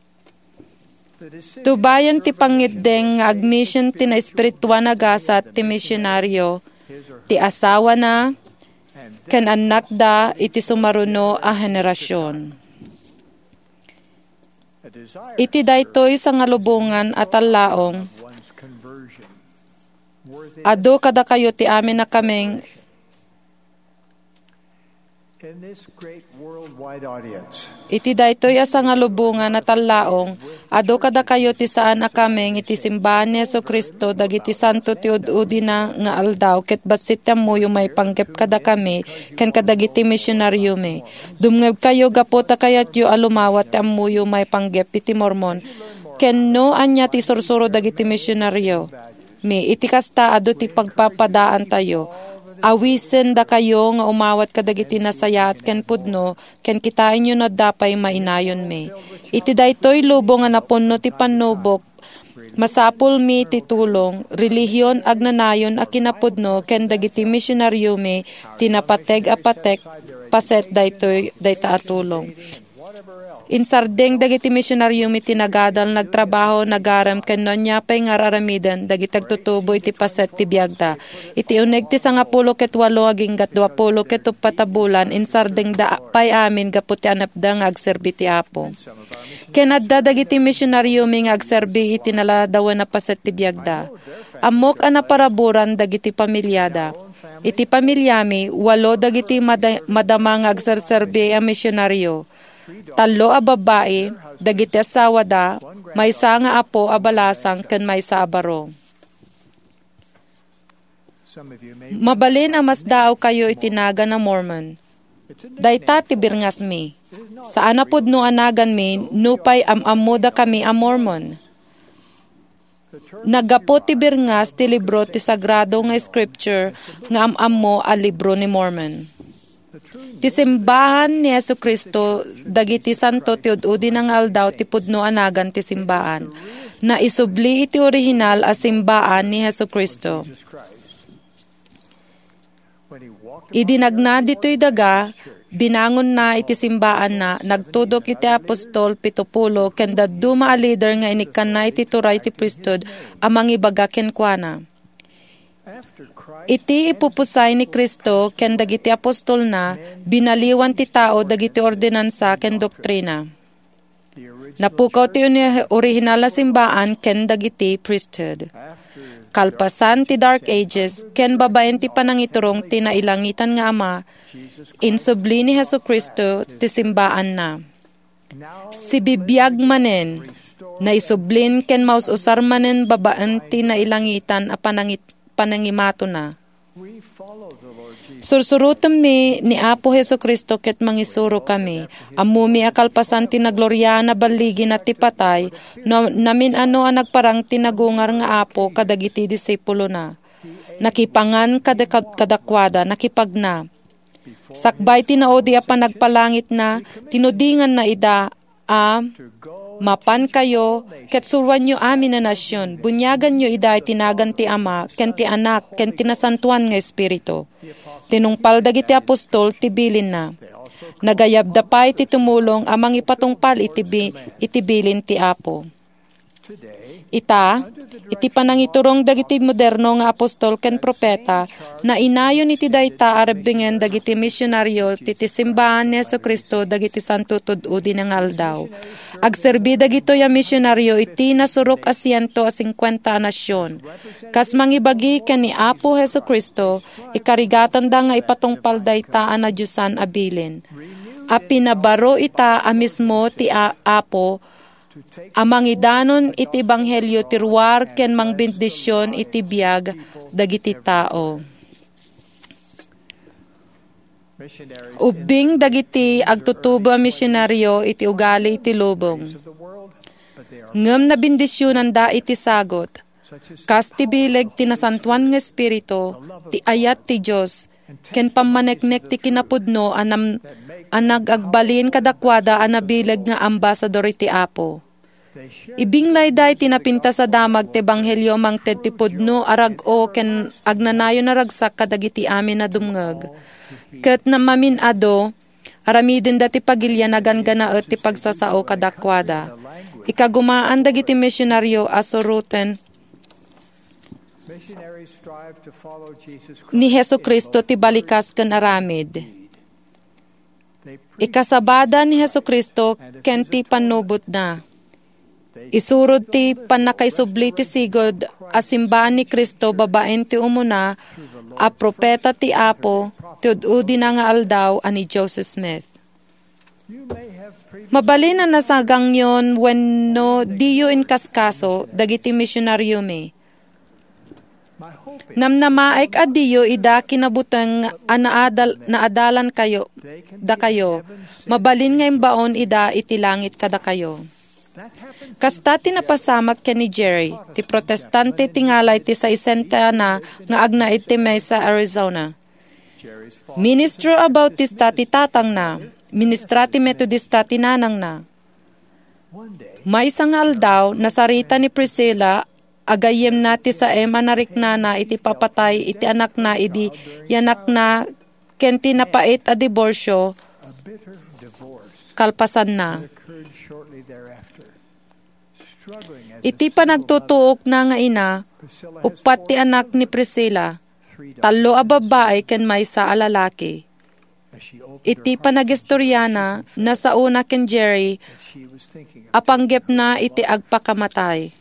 Tubayan ti pangiddeng nga admission ti na espirituan agasat ti misyonaryo, ti asawa na, ken anak da iti sumaruno a henerasyon. Iti daytoy sa ngalubungan at talaong, ado kada kayo ti amin na kaming iti daytoy asa nga lubungan na talaong, ado kada kayo ti saan a kaming iti simbahan ni Jesu Kristo dagiti santo ti ududi na nga aldaw ket basit mo yung may panggep kada kami ken kadagiti misyonaryo me. Dumngeg kayo gapota kayat yu alumawat ti ammo yung may panggep iti Mormon ken no anya ti sursuro dagiti misyonaryo me iti kasta ado ti pagpapadaan tayo. Awisen da kayo nga umawat kadagiti nasayat ken pudno ken kitain nyo na dapay mainayon me. Iti daytoy lubong nga napunno ti panubok masapul mi ti tulong relihiyon agnanayon a kinapudno ken dagiti misyonaryo me tinapateg apatek paset daytoy dayta atulong. Insardeng dagiti misyonaryo mi tinagadal nagtrabaho nagaram ken nonya pay nga raramidan dagiti agtutubo iti paset ti biagda. Iti uneg ti sangapulo ket walo aging gat duapulo ket patabulan insardeng da pay amin gapot ti anapda nga agserbi ti Apo. Ken adda dagiti misyonaryo mi nga agserbi iti naladawan na paset ti biagda. Amok ana paraburan dagiti pamilyada. Iti pamilyami walo dagiti mad- madama nga agserserbi a misyonaryo. Talo a babae, dagiti asawa da, may nga apo a balasang ken may sa abaro. Mabalin ang mas daaw kayo itinaga na Mormon. Dayta tibirngas mi. Sa anapod no anagan mi, nupay am-amuda kami a Mormon. Nagapo tibirngas ti libro ti sagrado nga scripture nga am-am mo a libro ni Mormon. Ti simbahan ni Jesucristo dagiti santo ti ud-udi ng aldaw ti pudno anagan ti simbahan na isubli iti orihinal a simbahan ni Jesucristo. Idinagna dito'y daga, binangon na iti simbaan na, nagtudok iti apostol, pitupulo, ken daduma a leader nga inikan na iti turay ti priesthood, amang ibaga ken kuana. Iti ipupusay ni Kristo, ken dagiti apostol na, binaliwan ti tao dagiti ordinansa ken doktrina. Napukaw ti orihinal na simbaan ken dagiti priesthood. Kalpasan ti Dark Ages, ken babaen ti panangiturong ti nailangitan nga ama, insubli ni Jesucristo ti simbaan na. Si bibiyag manen, na isublin ken maususar manen babaen ti nailangitan a panangit, panangimato na. Sursurutem mi ni Apo Jesucristo ket mangisuro kami. Amumi akalpasan tinaglorya na baligi na ti patay, no, namin ano ang nagparang tinagungar nga Apo kadagiti disipulo na. Nakipangan kadak- kadakwada, nakipagna. Sakbay tinaodi a panagpalangit na, tinudingan na ida, a mapan kayo, ket surwan nyo amin na nasyon, bunyagan nyo ida tinagan ti Ama, ken ti Anak, ken tinasantuan nga Espiritu. Tinungpal dagiti apostol, tibilin na. Nagayabda pa iti tumulong amang ipatungpal itibi, itibilin ti Apo. Ita, iti panangiturong dagiti moderno nga apostol ken propeta, na inayon iti dayta arabingen dagiti misyonaryo titi simbahan ni Jesucristo dagiti santo tud-udi ng aldaw. Agserbi dagito ya misyonaryo iti nasurok a siento a cincuenta a nasyon. Kas mangibagi ken ni Apo Jesucristo, ikarigatan da nga ipatungpal dayta a nadyusan abilin. A pinabaro ita a mismo ti a- Apo, amang idanon iti ebanghelyo tirwar ken mangbendisyon iti biag dagiti tao. Ubing dagiti agtutubo a misyonaryo iti ugali iti lubong. Ngem na bendisyonan da iti sagot. Kas ti bileg tinasantuan nga espiritu, ti ayat ti Dios, ken pamaneknek ti kinapudno anam anag agbalin kadakwada anabileg nga ambasador iti Apo. Ibinglay day tinapinta sa damag ti ebanghelyo mangted ti pudno arag o ken agnanayo na ragsak kadagiti amin na dumngeg. Ket namamin ado aramiden dati pagilya naganganaet ti pagsasao kadakwada. Ikagumaan dagiti misyonaryo asuruten ni Jesucristo ti balikas ken aramid. Ikasabada ni Jesucristo ken ti panubot na. Isurod ti panakaisubli ti sigod a simbahan ni Kristo babaen ti umuna a propeta ti Apo ti ud-udi na nga aldaw ani Joseph Smith. Mabalin na nasagang yon when no diyo in kaskaso dagiti misyonaryo mi. Namnamaek adiyo ida kinabuteng anaadal naadalan kayo da kayo. Mabalin nga imbaon ida iti langit kada kayo. Kasta tinapasamak ken ni Jerry, ti protestante tingalay ti sa isenta na nga agna iti Mesa, Arizona. Ministro about ti stati tatang na, ministra ti Methodista tinanang na. May isang aldaw, nasarita ni Priscilla, agayem na ti sa ema narikna na iti papatay, iti anak na, iti yanak na, ken tinapait a diborsyo, kalpasan na. Iti panagtutuok na nga ina, upat ti anak ni Priscilla, talo a babae ken maysa a lalaki. Iti panagistoryana, nasa una ken Jerry, apanggep na iti agpakamatay.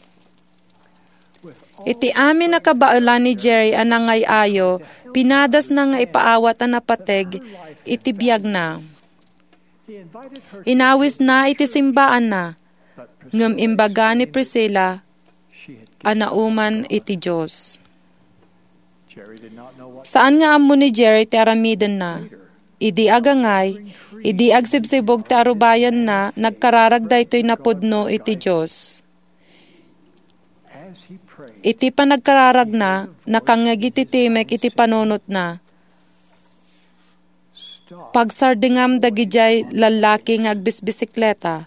Iti amin na kabaalan ni Jerry anangay ayo, pinadas na nga ipaawat ang napateg, iti biyag na. Inawis na iti simbaan na, ngem imbaga ni Priscilla, anauman iti Diyos. Saan nga amo ni Jerry ti aramiden na? Idi agangay, idi agsibsibog ti arubayan na, nagkararag daytoy napudno iti Diyos. Iti pa nagkararag na, nakangag iti timek iti panunot na. Pagsardingam dagijay lalaki nga agbisbisikleta.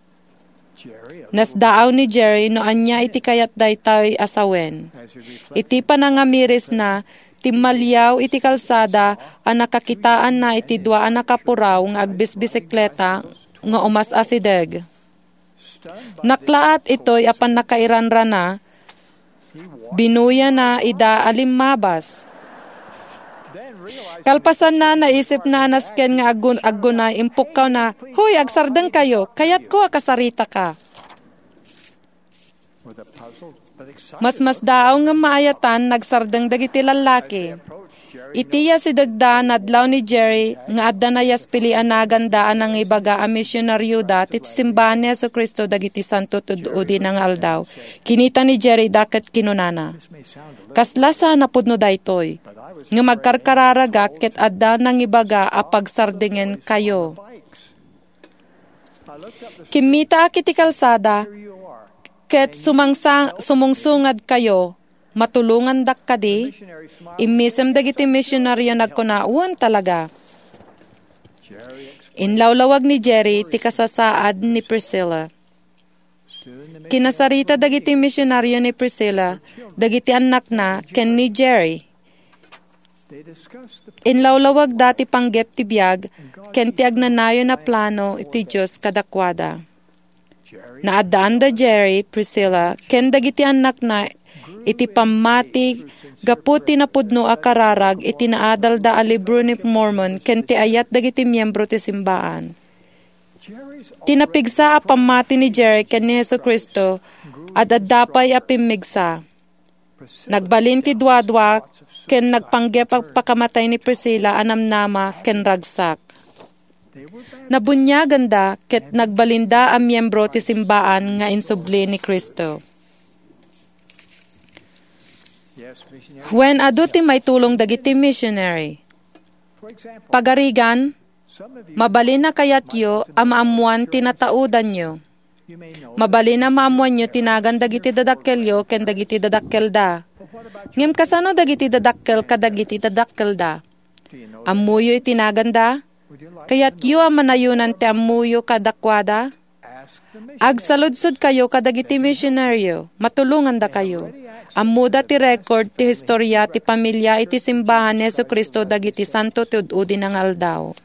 Nasdaaw ni Jerry no anya iti kayat daytoy asawen. Iti pa nangamiris na, timalyaw iti kalsada ang nakakitaan na iti dua ang nakapuraw nga agbisbisikleta nga umas asideg. Naklaat ito'y apan nakairanra na, binuya na ida alimmabas. Kalpasan na naisip na anasken nga agun agunay impukkaw na, huy, agsardeng kayo, kayat ko akasarita ka. Mas mas daaw nga maayatan nagsardeng dagiti lalaki. Itiya si dagda nadlaw ni Jerry nga adda na yas pilian nagandaan ang ibaga a misyonaryo da tit simbahan ni Jesucristo dagiti santo tududi ng aldaw. Kinita ni Jerry daket kinunana. Kasla sa napudno daytoy nga magkarkararaga ket adda nang ibaga a pagsardingen kayo. Kimita kiti kalsada ket sumangsa sumungsungad kayo, matulungan dak kadi, imisem dagiti misyonaryo nagkunauan talaga. Inlawlawag ni Jerry ti kasasaad ni Priscilla. Kinasarita dagiti misyonaryo ni Priscilla, dagiti anak na ken ni Jerry. Inlawlawag dati panggep ti biag, ken ti agnanayo na plano iti Diyos kadakwada. Naadaan da Jerry, Priscilla, ken dagiti anak na iti pamatig, gaputi na pudno a kararag, iti naadal da a libro ni Mormon, ken ti ayat dagiti miyembro ti simbaan. Tinapigsa a pamati ni Jerry ken ni Jesucristo, at addapay a pimigsa. Nagbalin ti dwadwa, ken nagpanggep ang pakamatay ni Priscilla anamnama ken ragsak. Nabunyagan da, ket nagbalinda ang miyembro ti simbaan nga insubli ni Kristo. When adu ti may tulong dagiti missionary. Pagarigan, mabalin na kayat yo a maamuan tinataudan nyo. Mabalin na maamuan nyo tinagan dagiti dadakkel yo ken dagiti dadakkel da. Ngem kasano dagiti dadakkel kadagiti dadakkel da. Amuyo itinagan da? Kaya't yu ang manayunan ti amuyo kadakwada? Agsaludsod kayo kadagiti misyonaryo, matulungan da kayo. Amuda ti record ti historya ti pamilya iti simbahan ni Jesucristo dagiti santo ti ududi ng aldaw.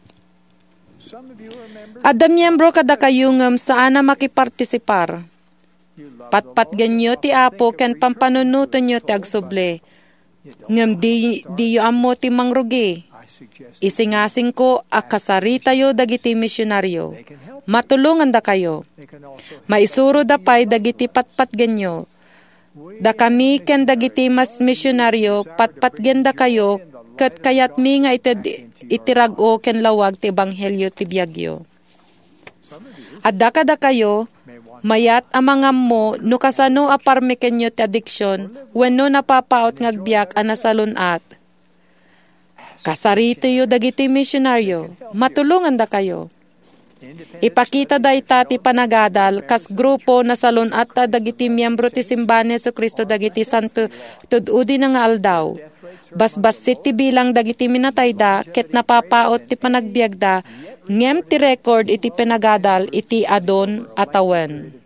Adda miyembro kada kayo ngem saan na makipartisipar. Patpat ganyo ti apo ken pampanunuto nyo ti agsuble. Ngem di, di yu amo ti mangrugi. Isingasing ko akasarita yo dagiti misyonaryo. Matulungan da kayo. Maisuro da pay dagiti patpat genyo. Da kami ken dagiti mas misyonaryo patpat genda kayo ket kayat mi nga iti itirago ken lawag ti ebanghelyo ti biagyo. Adda kada kayo mayat amangam mo no kasano aparme kenyo ti addiction wenno napapaot ngagbiak a nasalunat. Kasarito yo dagiti misyonaryo, matulungan da kayo. Ipakita da ita ti panagadal, kas grupo na salon at dagiti miyembro ti simbahan ni Jesucristo dagiti santo tududi nga aldaw. Basbasit ti bilang dagiti minatay da, ket napapaot ti panagbiagda, ngem ti record iti panagadal iti adon atawen.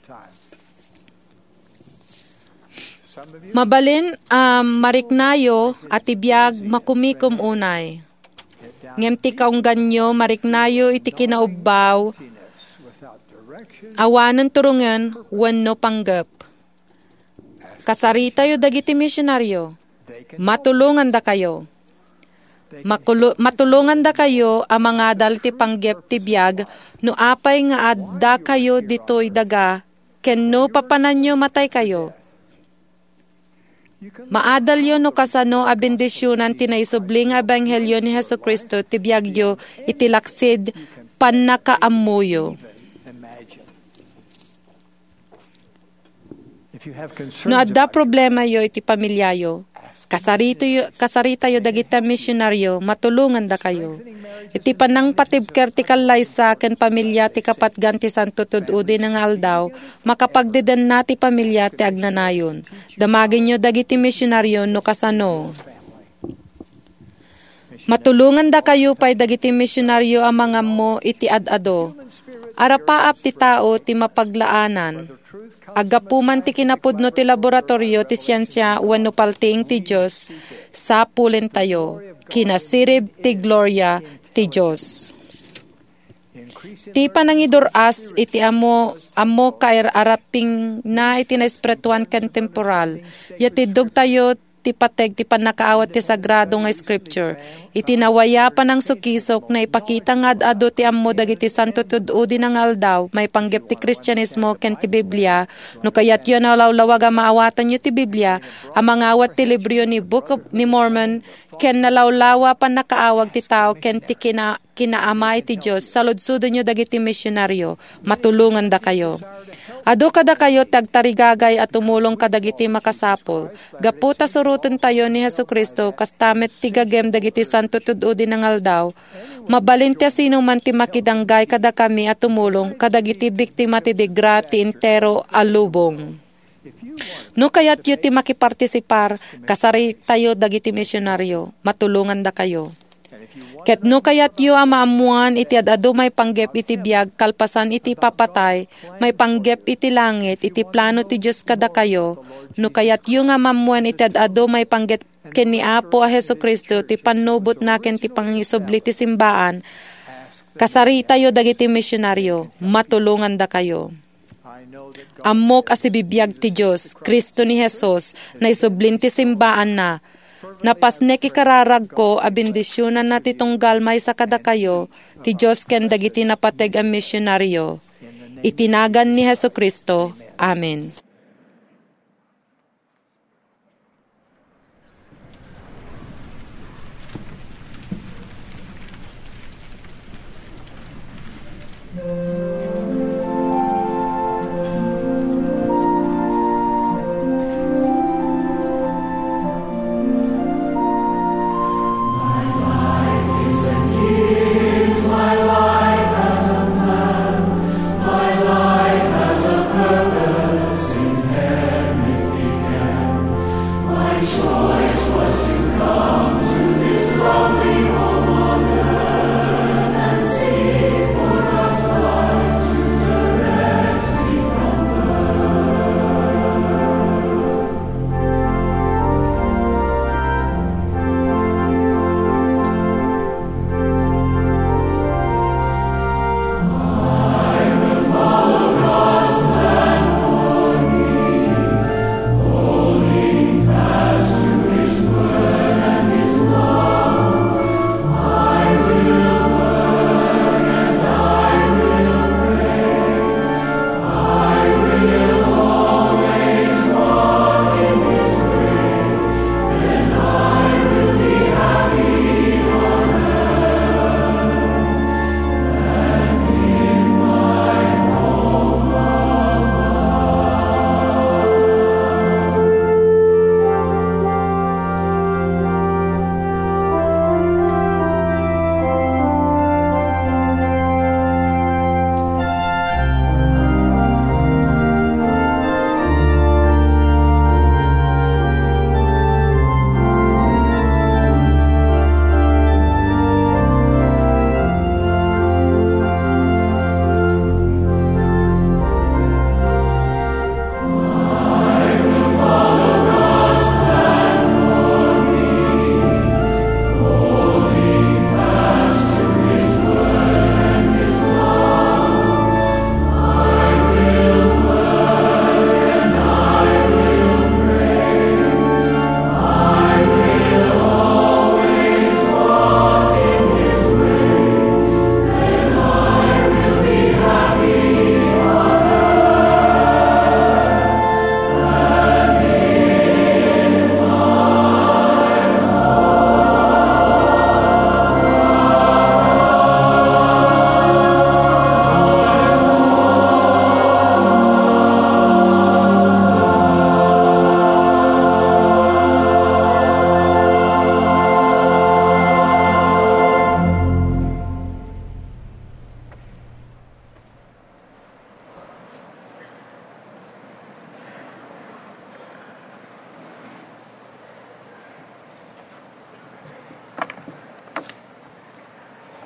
Mabalin um, mariknayo at ibiyag makumikom unay. Ngem ti kaungganyo mariknayo iti kinaubbaw. Awanan turungan wenno panggep. Kasarita yo dagiti misyonaryo. Matulungan da kayo. Makulo, matulungan da kayo ang mga dal ti panggep ti biyag no apay nga adda kayo ditoy daga ken no papananyo matay kayo. Maadal yun no kasano a bendisyonan tinaisubli nga ebanghelyo ni Jesucristo ti biagyo itilaksid panakaamuyo. No adda problema yo iti pamilyayo, Kasari tayo, kasari tayo dagita misyonaryo, matulungan da kayo. Iti panang patibker ti kalaysa ken pamilya ti kapatgan ti Santo Tududi ng aldaw, makapagdedan na ti pamilya ti agnanayon. Damagin nyo dagiti misyonaryo no kasano. Matulungan da kayo pay dagiti misyonaryo amang mo iti ad-ado. Arapaap ti tao ti mapaglaanan. Agapuman ti kinapudno ti laboratorio ti siyensya wenno palting ti Diyos, sapulen tayo, kinasirib ti gloria ti Diyos. Ti panangiduras iti amo amo kair araping na iti na espirituan ken temporal, yatidog tayo ti pateg ti panakaawat ti sagrado nga scripture. Itinawaya pa ng sukisok na ipakita nga ad-ado ti ammo dagiti Santo Tududi ng aldaw, may panggep ti Kristyanismo ken ti Biblia, no kayat yun na lawlawag ang maawatan nyo ti Biblia, ang mga awat ti libro ni Book of, ni Mormon, ken nalawlawa pa nakaawag ti tao, ken ti kina, kinaamay ti Diyos, saludsudo nyo dagiti misyonaryo, matulungan da kayo. Ado kada kayo tagtarigagay at tumulong kadagiti makasapol. Gaputa suruton tayo ni Jesucristo kastamet tigagem dagiti Santo Tududi ng aldaw. Mabalintya sino man ti makidanggay kada kami at tumulong kadagiti biktima ti degra ti intero alubong. No kayat yu ti makipartisipar kasari tayo dagiti misyonaryo. Matulungan da kayo. Ket no kayat yu amaamuan iti adado may panggep iti biag kalpasan iti papatay, may panggep iti langit iti plano ti Diyos kada kayo, no kayat yu nga mamuan iti adado may panggep ken ni Apo a Jesucristo ti panubot naken ti pangisubli ti simbaan, kasari tayo dagiti misyonaryo, matulungan da kayo. Amok asibibiyag ti Diyos, Kristo ni Jesus, na isublin ti simbaan na, napasnek ikararag ko a bendisyonan na titunggal may sa kada kayo, ti Diyos ken dagiti napateg a misyonaryo. Itinagan ni Jesucristo. Amen. My life has a purpose.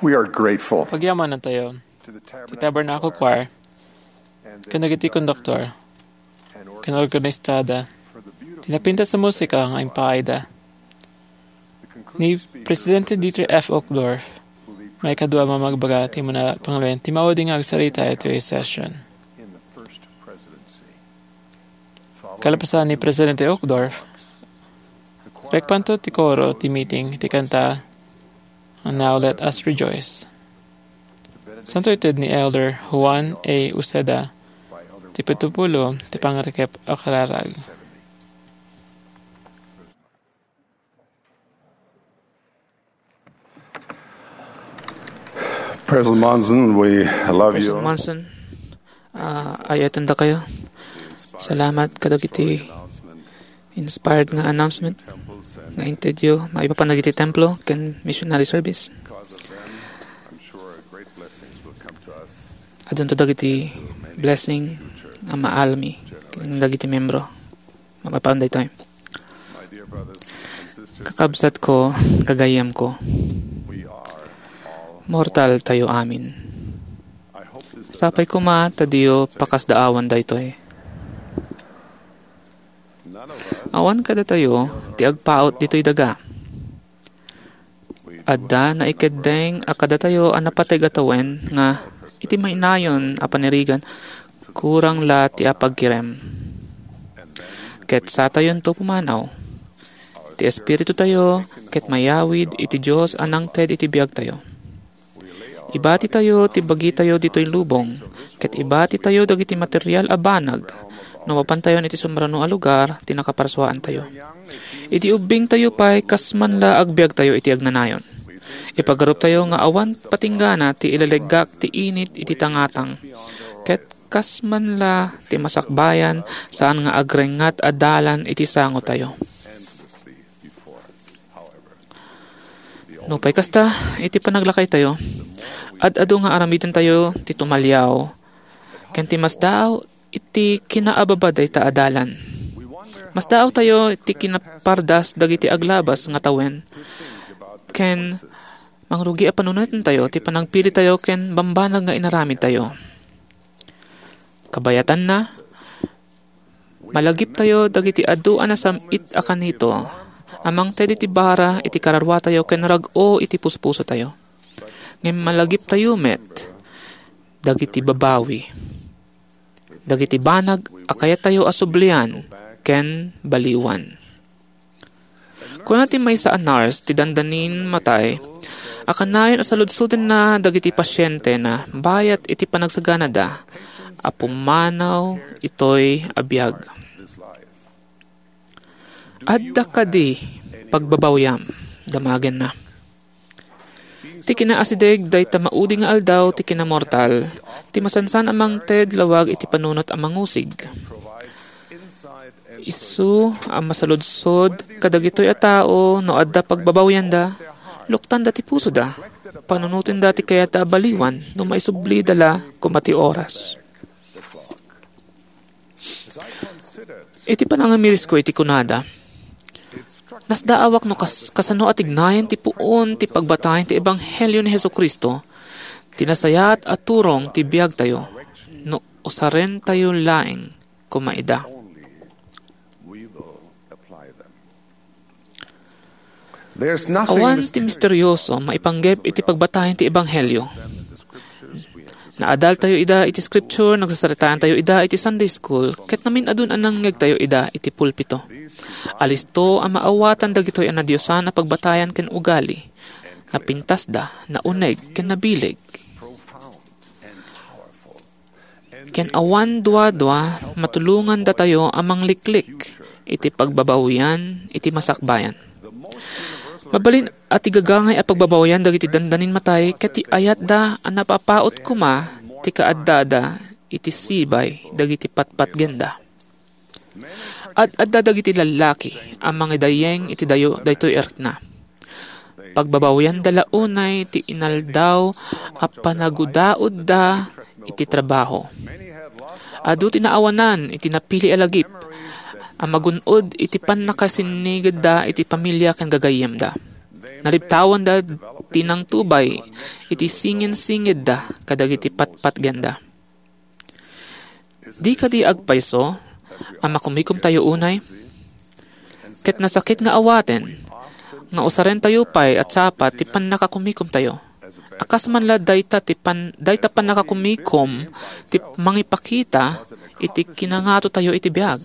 We are grateful Pagyaman na tayo. Ti Tabernacle Choir, kanagiti konduktor, kanorganistada, tinapinta sa musika ang impaida. Ni Presidente Dieter F. Uchtdorf, may kadwa mamagbaga ti muna pangalayan, ti mauding agsalita ito yung session. Kalapasan ni Presidente Uchtdorf, rekpanto ti koro ti meeting ti kanta, and now let us rejoice. Santo ited ni Elder Juan A. Uceda, ti Petupulo, ti Pangarikep Akararag. President Monson, we love you. President Monson, uh, ayatan da kayo. Salamat kadagiti inspired nga announcement nga interview maiba pa nagiti templo ken missionary service. Adun to dagiti blessing ang maalmi ken dagiti membro mapapanday tayo. Kakabsat ko, kagayam ko, mortal tayo amin. Sapay ko ma tadiyo pakasdaawan daytoy. Awan kada tayo, ti agpaot dito'y daga. Adda na ikedeng akada tayo anapatay gatawen nga iti mainayon a panirigan kurang la ti apagkirem. Ket sa tayon to pumanaw. Ti espiritu tayo ket mayawid iti Dios anang ted iti biag tayo. Ibati tayo ti bagi tayo dito'y lubong ket ibati tayo dagiti material a banag. No mapantayon iti sumrano a lugar, tinakaparsuaan tayo. Iti ubing tayo pa'y kasman la agbiag tayo iti agnanayon. Ipagarup tayo nga awan patinggana ti ilalegak ti init iti tangatang. Ket kasman la ti masakbayan saan nga agrengat adalan iti sango tayo. No pa'y kasta, iti panaglakay tayo. Ad-ado nga aramidan tayo ti tumalyaw. Ken ti masdaaw iti kinaababaday ta adalan. Mas daaw tayo iti kinapardas dagiti aglabas nga tawen. Ken mangrugi a panunutan tayo ti panagpili tayo ken bambanag nga inaramid tayo. Kabayatan na malagip tayo dagiti aduan na samit a kanito. Amang ted iti bara iti kararwa tayo ken rag-o iti puspuso tayo. Ngem malagip tayo met dagiti babawi. Dagiti banag, akayat tayo asublian, ken baliwan. Kung natin may sa anars, ti dandanin matay, akanayon asaludsuden na dagiti pasyente na bayat iti panagsagana da, apumanaw ito'y abiyag. Adda kadi, pagbabawyam, damagen na. Ti kinaasideg day ta maudi nga aldaw ti kinamortal, ti masansan amang ted lawag iti panunot amang usig. Isu ang masaludsod kadagitoy a tao no adda pagbabawyan da, luktan da ti puso da, panunutin da ti kaya ta baliwan no maisubli dala kumati oras. Iti panangamiris ko iti kunada, nasdaawak no kas, kasano at ignayan ti puon ti pagbatayan ti ebanghelyo ni Hesukristo, tinasayat at turong ti biag tayo, no usaren tayo laeng kumaida. Awan ti misteryoso maipanggep iti pagbatayan ti ebanghelyo. Naadal tayo ida iti scripture, nagsasaritaan tayo ida iti Sunday school, ket namin adun anangyag tayo ida iti pulpito. Alisto ang maawatan dagitoy ang nadiosan na pagbatayan ken ugali, napintas da, nauneg, ken nabilig. Ken awan dua-dua, matulungan da tayo amang liklik, iti pagbabawian, iti masakbayan. Mabalin at igagangay at pagbabawayan dagiti dandanin matay ket ayat da ang napapaot kuma ti kaaddada iti sibay dagiti patpat genda. At adda dagiti lalaki ang mga dayeng iti dayo daytoy erkna. Pagbabawayan dala unay ti inaldaw a panagudaod da iti trabaho. Adu tinaawanan iti napili alagip. Ang magunod iti pan nakasinigid da iti pamilya ken gagayem da. Naliptawan da tinang tubay, iti singin-singid da, kadagiti patpat ganda. Di ka di agpayso, ang makumikom tayo unay, ket nasakit nga awaten, nga usaren tayo pay at sapat, ti pan nakakumikom tayo. Akas man la dayta ti pan, dayta pan nakakumikom, ti mangipakita, iti kinangato tayo iti biyag.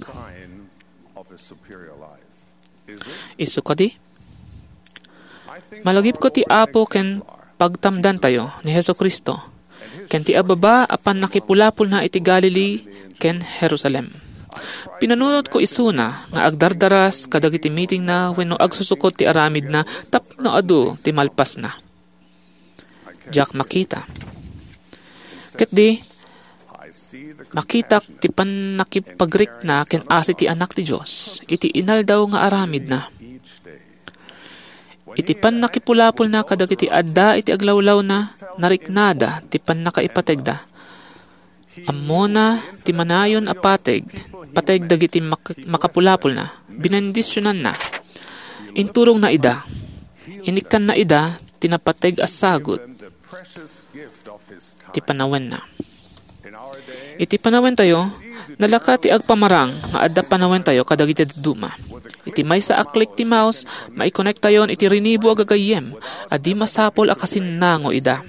Isu ka di? Malagip ko ti Apo ken pagtamdan tayo ni Heso Kristo, ken ti ababa apan nakipulapul na iti Galilee ken Jerusalem. Pinanunod ko isuna nga agdardaras kadagiti meeting na wenno agsusukot ti aramid na tapno adu ti malpas na. Jack makita. Ket di makita ti pan nakipagrik na ken asi ti anak ti Dios. Iti inal daw nga aramid na. Iti pan nakipulapul na kadagiti adda iti aglawlaw na nariknada ti pan nakaipategda. Ammo na ti manayon a pateg, pateg dagiti mak- makapulapul na, binendisyonan na. Inturong na ida, inikan na ida, tinapateg as sagot, ti panawen na. Iti panawen tayo, nalaka ti agpamarang, nga adda panawen tayo kadagiti duma. Iti may sa aklik ti mouse, maikonek tayon iti rinibo agagayem, adi masapol akasin nango ida.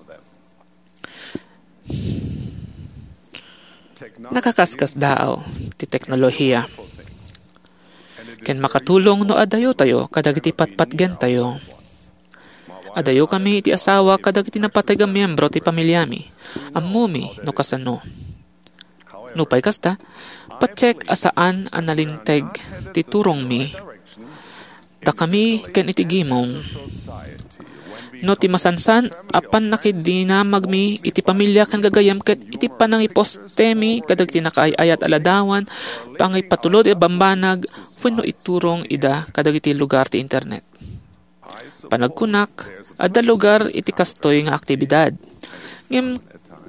Nakakaskas daaw ti teknolohiya. Ken makatulong no adayo tayo kadagiti patpatgen tayo. Adayo kami iti asawa kadagiti napateg a miyembro ti pamilyami. Ammumi no kasano. No pay kasta, pacheck asaan an nalinteg ti turong mi. Ta kami ken iti gimong. No ti masansan, apan nakidinamag mi, iti pamilya kan gagayam ket iti panang ipostemi, kadag tinakaayat aladawan, pangay patulod e bambanag, wenno iturong ida kadag iti lugar ti internet. Panagkunak, adda lugar iti kastoy nga aktibidad. Ngem,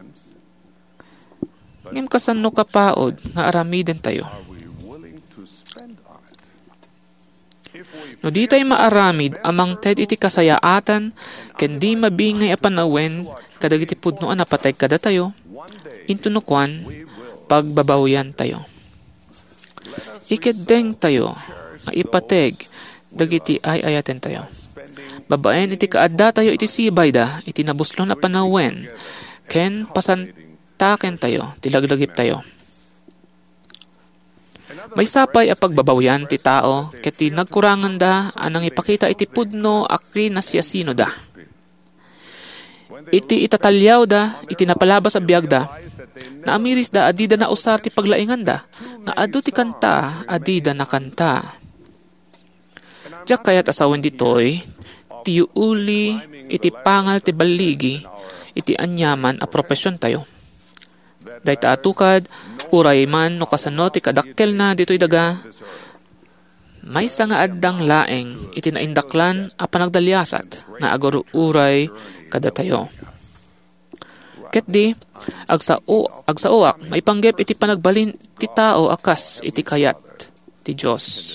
ngem kasano kapaod nga aramiden tayo. No di tayo maaramid amang ted iti kasayaatan, ken di mabingay a panawen, kadag iti pudnoan na patay kada tayo, intunukwan, pagbabawyan tayo. Ikedeng tayo, nga ipateg, dagiti ay ayaten tayo. Babaen iti kaadda tayo iti sibay da, iti nabuslon na panawen, ken pasantaken tayo, tilaglagip tayo. May sapay a pagbabawyan ti tao, ket ti nagkurangan da, anang ipakita iti pudno aki nasyasino da. Iti itatalyaw da, iti napalabas a biyag da, na amiris da adida na usar ti paglaingan da, nga adu ti kanta, adida na kanta. Diyak kayat asawan ditoy, ti uli, iti pangal ti baligi, iti anyaman a propesyon tayo. Dahita atukad, uray man no kasano ti kadakkel na dito'y daga. May sa nga addang laeng iti naindaklan a panagdalyasat nga agor uray kada tayo. Ket di, agsao, agsauak, may panggep iti panagbalin ti tao akas iti kayat ti Diyos.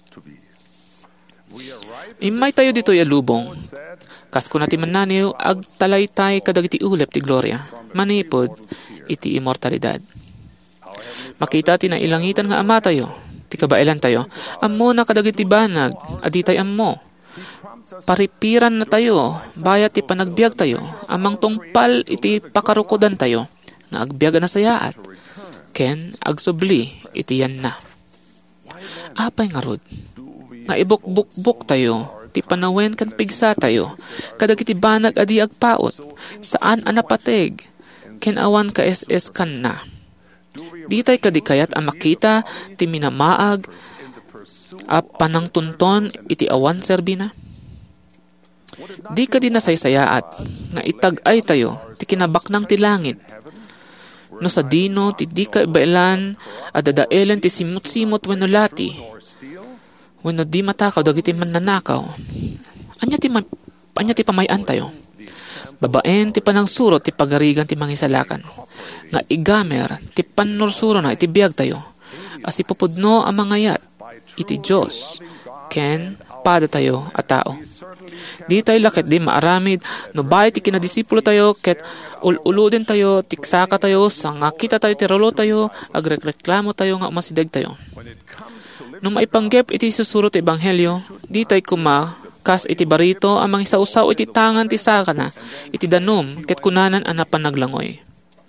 Imay tayo dito'y alubong. Kasko na ti mananiw, agtalaytay kadag iti ulep ti gloria. Manipod, iti immortalidad. Makita ti nailangitan nga ama tayo, ti kabailan tayo, ammo na kadag iti banag, aditay ammo. Paripiran na tayo, bayat ti panagbiag tayo, amang tungpal iti pakarukodan tayo, nga agbiaga na sayaat. Ken, agsubli, iti yan na. Apay nga rod, nga ibukbukbuk tayo, ti panawen kan pigsa tayo, kadag iti banag adi agpaot, saan anapateg, ken awan ka es es kan na. Di tay kadikayat ang makita, ti minamaag, a panang tunton, iti awan serbina. Di ka di nasaysayaat, nga itag-ay tayo, ti kinabaknang ti langit. No sa dino, ti di ka ibailan, adadaelen ti simut-simut wenno lati, wenno di matakaw, dagiti mananakaw. Anya ti, ma- anya ti pamayan tayo. Babaen ti panang surot ti pagarigan ti mangisalakan. Nga igamer ti panursuro na iti biyag tayo. As ipupudno ang mangayat iti Diyos. Ken pada tayo at tao. Di tayo lakit di maaramid, no bahay ti kinadisipulo tayo, ket ululudin tayo, tiksaka tayo, sanga kita tayo, tirolo tayo, agreklamo tayo, nga umasideg tayo. No maipanggep iti susurot ti ebanghelyo, di tayo kuma, kas iti barito, amang isausaw iti tangan ti saka na, iti danum, ket kunanan anapan naglangoy.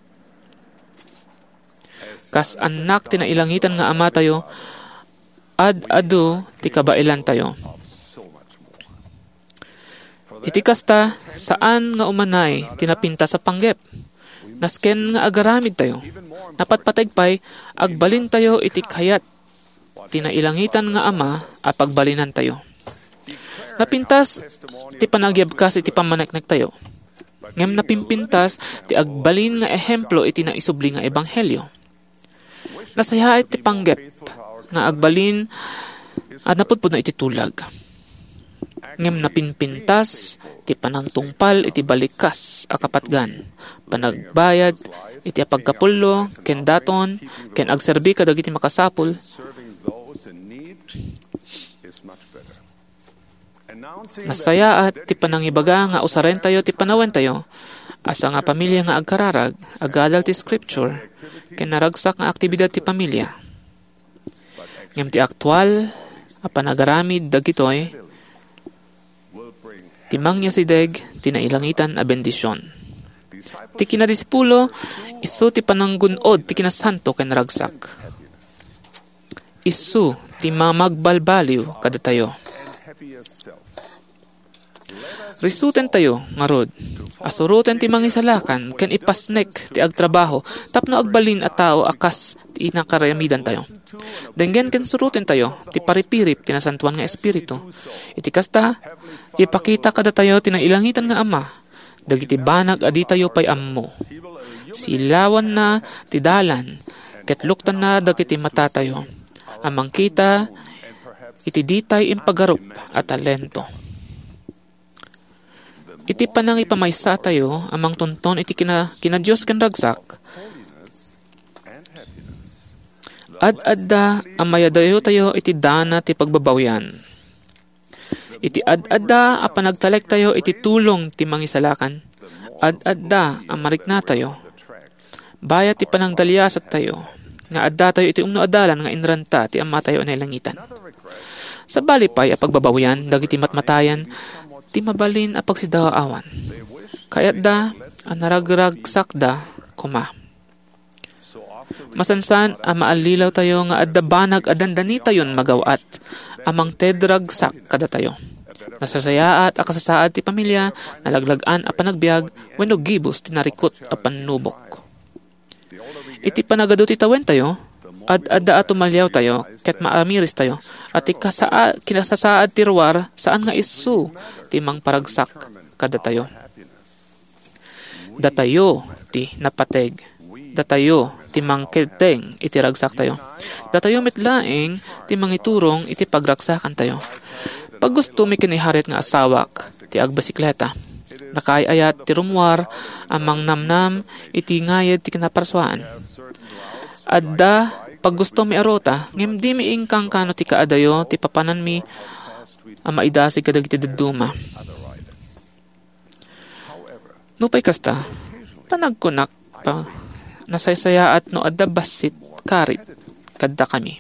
Kas anak tinailangitan nga ama tayo, ad-adu ti kabailan tayo. Iti kasta, saan nga umanay, tinapinta sa panggep. Nasken nga agaramid tayo. Napatpategpay, agbalin tayo iti kayat. Tinailangitan nga ama, apagbalinan tayo. Napintas, ti panagyabkas iti pamaneknek tayo. Ngem napimpintas, ti agbalin nga ehemplo iti naisubli nga ebanghelyo. Nasaya iti panggep, nga agbalin, at napudpud na iti tulag. Ngem napinpintas, ti panangtungpal iti balikas akapatgan. Panagbayad, iti apagkapullo, ken daton, ken agserbi kadag iti makasapul. Nasaya at ti panangibaga nga usaren tayo, ti panawen tayo, asa nga pamilya nga agkararag, agadal ti scripture, ken naragsak nga aktibidad ti pamilya. Ngem ti aktual, apanagaramid dagitoy, timang niya si deg, tinailangitan a bendisyon. Ti kinadisipulo, isu ti pananggunod, ti kinasanto ken ragsak. Isu ti mamagbalbaliw kada tayo. Risuten tayo, ngarod. Asuruten ti mangisalakan, ken ipasnek ti agtrabaho, tapno agbalin a tao akas ti nakaramidan tayo. Denggen ken suruten tayo, ti paripirip ti nasantuan nga espiritu. Iti kasta, ipakita kada tayo tinailangitan nga ama, dagiti banag adi tayo pay ammo. Silawan na ti dalan, ket luktan na dagiti mata tayo. Amang kita, iti ditay impagarup at talento. Iti panang ipamaysa tayo, amang tunton iti kina, kina Diyos ken ragsak. Ad-adda, amayadayo tayo iti dana ti pagbabawyan. Iti ad-adda, apanagtalek tayo iti tulong ti mangisalakan. Ad-adda, amarik na tayo. Bayat ti panangdalyasat tayo. Nga adda tayo iti umno adalan nga inranta ti ama tayo na ilangitan. Sa balipay, apagbabawyan, dagiti matmatayan, ti mabalin a pagsidaawan. Kayat da, ang naragragsak da, kuma. Masansan, a maalilaw tayo nga adda banag adandani tayon magawat, amang tedragsak kada tayo. Nasasayaat a kasasaad ti pamilya, nalaglagan a panagbiag, wenno gibus tinarikot a panubok. Iti panagado ti tawen tayo, ad-adda at tumalyaw tayo, ket maamiris tayo, at ikasaad, kinasasaad tirwar, saan nga isu, timang paragsak, kada tayo. Datayo, ti napateg, datayo, timang keteng, itiragsak tayo. Datayo mitlaing, timang iturong, iti pagragsakan tayo. Pag gusto mi kiniharit nga asawak, ti agbasikleta, nakayayat ti rumwar, amang namnam, iti ngayad ti kinaparswaan. Adda, pag gusto mi arota, ngem di mi ingkang kano ti kaadayo, ti papanan mi, ang maidasi kadag ti daduma. Nupay kasta, panagkunak pa, nasaysaya at no adda basit, karit, kadda kami.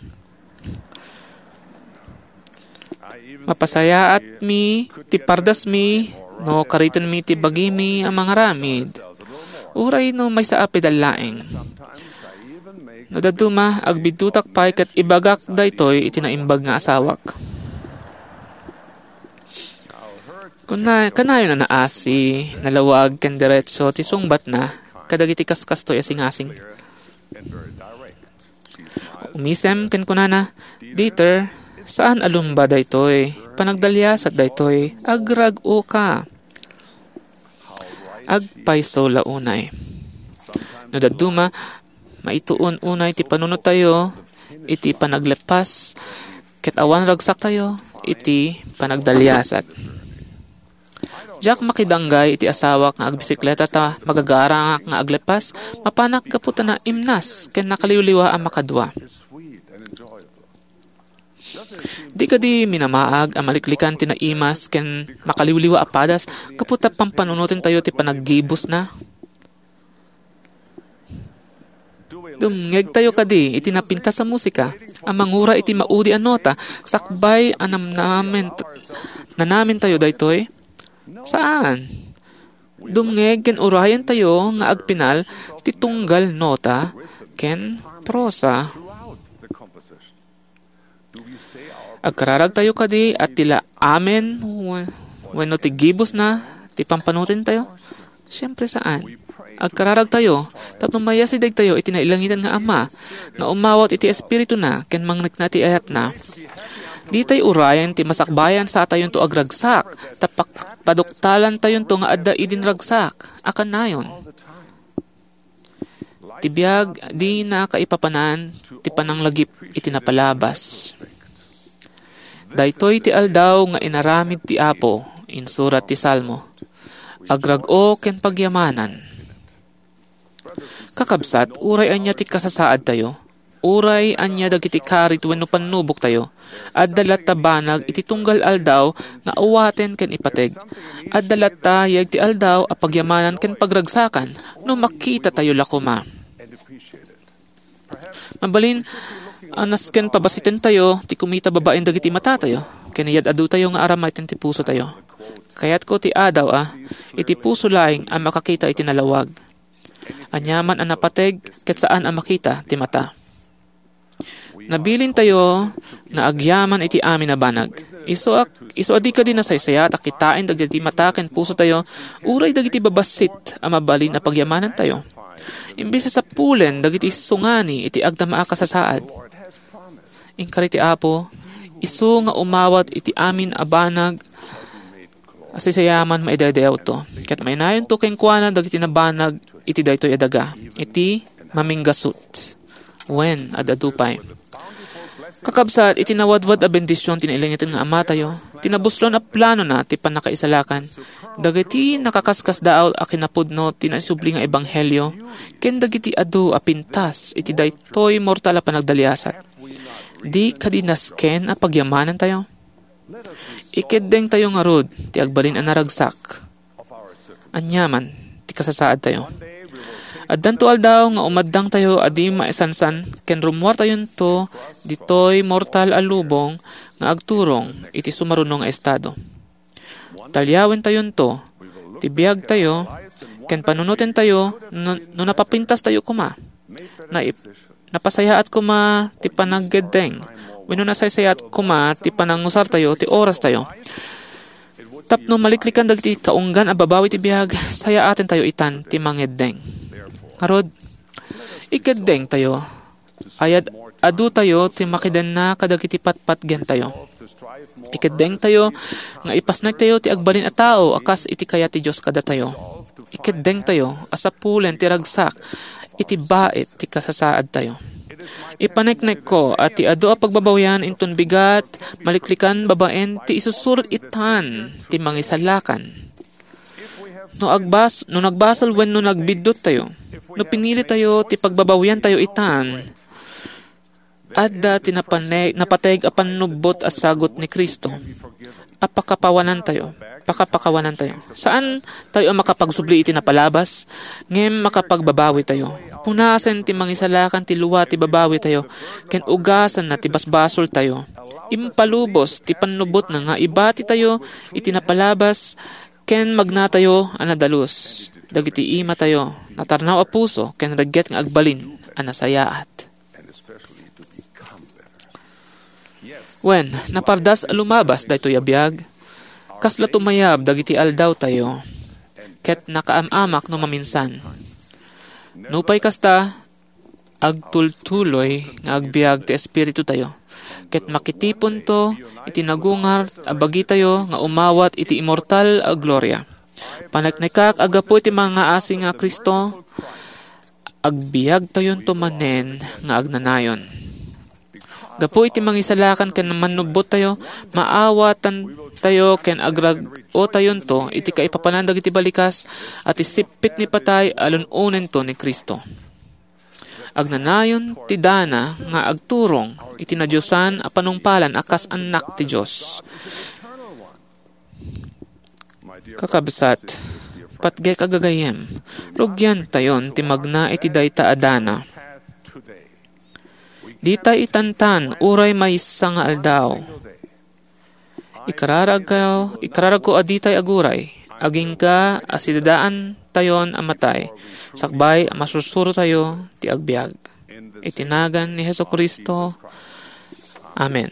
Mapasaya at mi, ti pardas mi, no karitan mi ti bagi mi, ang mga ramid. Uray no may sa apidalaeng. No daduma, agbidutak pay kat ibagak daytoy itinaimbag nga asawak. Kuna, kanayo na naasi, nalawag ken diretso, ti sungbat na, kadagiti kaskastoy asing-asing. Umisem ken kunana, Dieter, saan alumba daytoy? Panagdalyasat daytoy, agrag-o ka. Agpayso launay. No daduma, maituon unay ti panunot tayo, iti panaglepas, ket awan ragsak tayo, iti panagdalyasat. Jack makidanggay iti asawak nga agbisikleta ta magagara nga aglepas, mapanak kaputa na imnas, ken nakaliwliwa ang makadwa. Di ka di minamaag, amaliklikan ti naimas, ken makaliwliwa apadas, kaputa pang panunutin tayo ti panaggibos na. Dumngeg tayo kadi, iti napinta sa musika, ang mangura iti maudi ang nota, sakbay anam namin, na namin tayo daytoy. Saan? Dumngeg ken urayan tayo nga agpinal, ti tunggal nota, ken prosa. Agkararag tayo kadi at tila amen wenno ti gibos na ti pampanutin tayo. Siyempre saan? Agkararag tayo tapno mayasidag tayo iti nailangitan nga ama nga umawat iti espiritu na ken mangnek na ti ayat na. Di tayo urayan ti masakbayan sa tayon to agragsak tapak paduktalan tayon to nga adda idin ragsak akan nayon. Ti biag di na kaipapanan ti pananglagip iti napalabas. Daytoy ti aldaw nga inaramid ti Apo in surat ti Salmo. Agrag-o ken pagyamanan. Kakabsat, uray anya ti kasasaad tayo. Uray anya dagiti karit wenno pannubok tayo. Addalat ta banag iti tunggal aldaw nga awaten ken ipateg. Addalat ta yag ti aldaw a pagyamanan ken pagragsakan no makita tayo lakuma. Mabalin anas ken pabasiten tayo, ti kumita babaen dagiti mata tayo. Keniyad adu tayo nga aramay ti puso tayo. Kayat ko ti adaw ah, iti puso laing ang makakita iti nalawag. Anyaman ang napateg, ket saan ang makita ti mata. Nabilin tayo nga agyaman iti amin na banag. Iso ak, iso adi ka din nasaysayat, akitain dagiti mata ken puso tayo, uray dagiti babasit ang mabalin na pagyamanan tayo. Imbis sa pulen, dagiti sungani iti agdama kasasaad. Inkari ti Apo, isu nga umawat iti amin abanag, asisayaman maidayaw to. Ket may nayon to keng kuana dagiti nabanag, iti daytoy adaga, iti maminggasut. Wen, adadupay. Kakabsat, iti nawadwad a bendisyon tinailangitin nga ama tayo, tinabuslon a plano na ti panakaisalakan, dagiti nakakaskas daaw a kinapudno tinasubli nga ebanghelyo, ken dagiti adu a pintas, iti daytoy mortal a panagdaliasat. Di kadinasken a pagyamanan tayo. Ikedeng tayo nga rod, ti agbalin a naragsak. Anyaman, ti kasasaad tayo. Addan to aldaw nga umaddang tayo adi maisansan, ken rumuar tayon to, ditoy mortal alubong nga agturong iti sumarunong nga estado. Talyawen tayon to, ti biag tayo, ken panunutin tayo, no, no napapintas tayo kuma. Na napasayaat kuma ti panaggedeng. Wenno nasaysayaat kuma ti panangusar tayo ti oras tayo. Tapno maliklikan dagiti kaunggan a babawi ti biag, sayaaten tayo itan ti mangeddeng. Karod, ikeddeng tayo. Ayad adu tayo ti makiden na kadagiti patpat gen tayo. Ikeddeng tayo nga ipasnag tayo ti agbalin a tao akas iti kaya ti Dios kada tayo. Ikeddeng tayo asapulen ti ragsak iti bait ti kasasaad tayo. Ipaneknek ko at ti adu a pagbabawyan inton bigat, maliklikan babaen ti isusurot itan ti mangisalakan. No agbas, no nagbasal wen no nagbidot tayo, no pinili tayo ti pagbabawyan tayo itan, adda ti napane, napateg a panubot as sagot ni Kristo. Apakapawanan tayo, pakapakawanan tayo. Saan tayo ang makapagsubli iti napalabas? Ngem makapagbabawi tayo. Punasan ti mangisalakan ti luwa ti babawi tayo. Ken ugasan na ti basbasol tayo. Impalubos ti panubot na nga ibati tayo iti napalabas. Ken magna tayo anadalus. Dagiti ima tayo. Natarnaw a puso ken ragget nga agbalin anasayaat. Wen, napardas lumabas daytoy abiyag, kasla tumayab dagiti aldaw tayo, ket nakaamamak no maminsan. Nupay kasta, agtultuloy nga agbiag ti espiritu tayo, ket makitipon to, iti nagungar, abagi tayo, nga umawat iti immortal a gloria. Panagnikak agapo iti mga asing nga Kristo, agbiag tayon to manen nga agnanayon. Gapo iti mangisalakan ken manubot tayo, maawatan tayo ken agrag o tayon to, iti kaipapanandag iti balikas, at isipit ni patay alununen to ni Kristo. Agnanayon ti dana nga agturong, iti nadyosan a panungpalan akas anak ti Diyos. Kakabsat, patgay kagagayem, rugyan tayon ti magna iti dayta adana. Dita itantan, uray maysa nga aldaw. Ikararag ko, ikararag ko aditay aguray, aging ka asidadaan tayon amatay, sakbay masusuro tayo ti agbiag. Itinagan ni Hesukristo. Amen.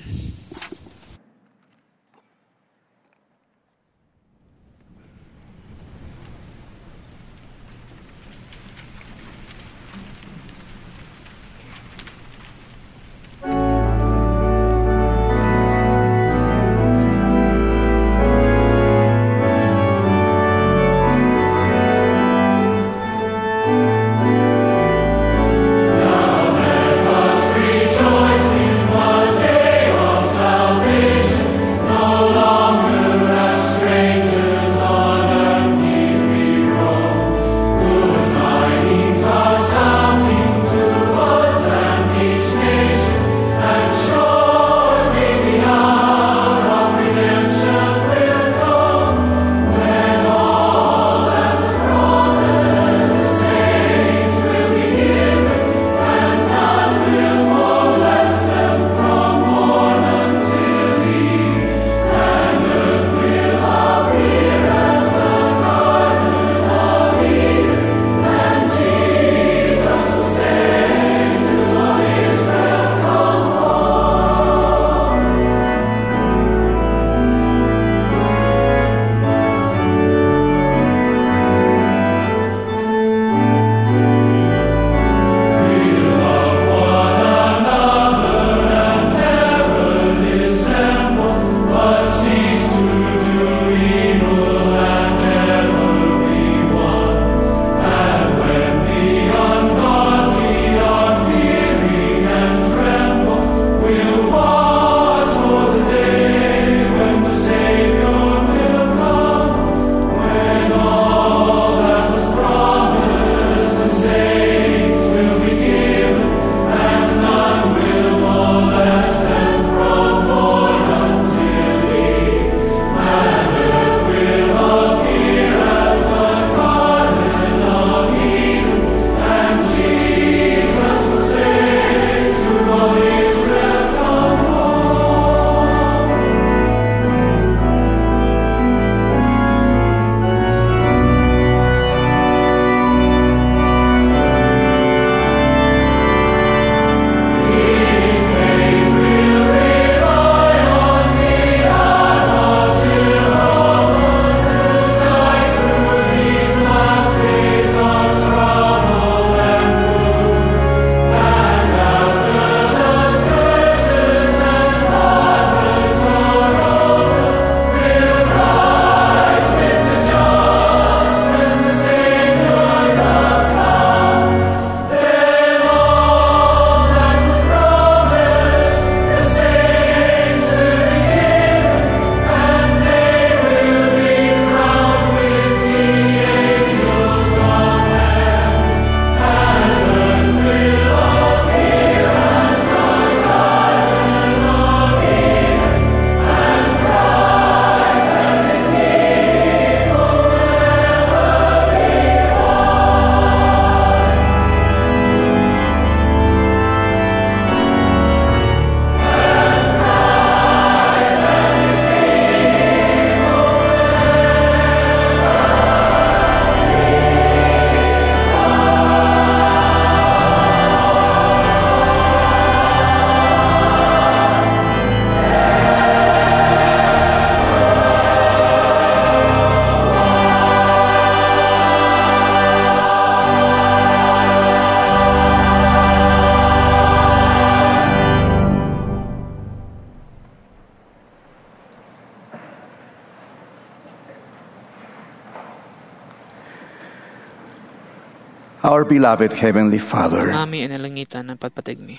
Our beloved Heavenly Father, Mami inalangitan ng patpatigmi.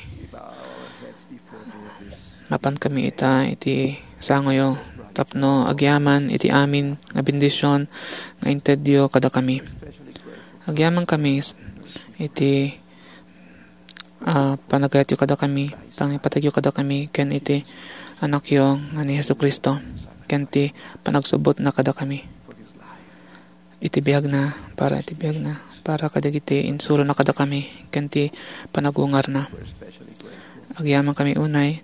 Mapan kami ita iti sangoyo tapno agyaman iti amin nga bendisyon nga intedyo kada kami. Agyaman kami iti uh, panagayat yu kada kami, pangipatagyo kada kami, ken iti anak yu nga ni Hesus Kristo, ken ti panagsubot na kada kami. Iti biyag na, para iti biyag na, para kadagiti insuro na kada kami, ken ti panagungar na. Agyaman kami unay,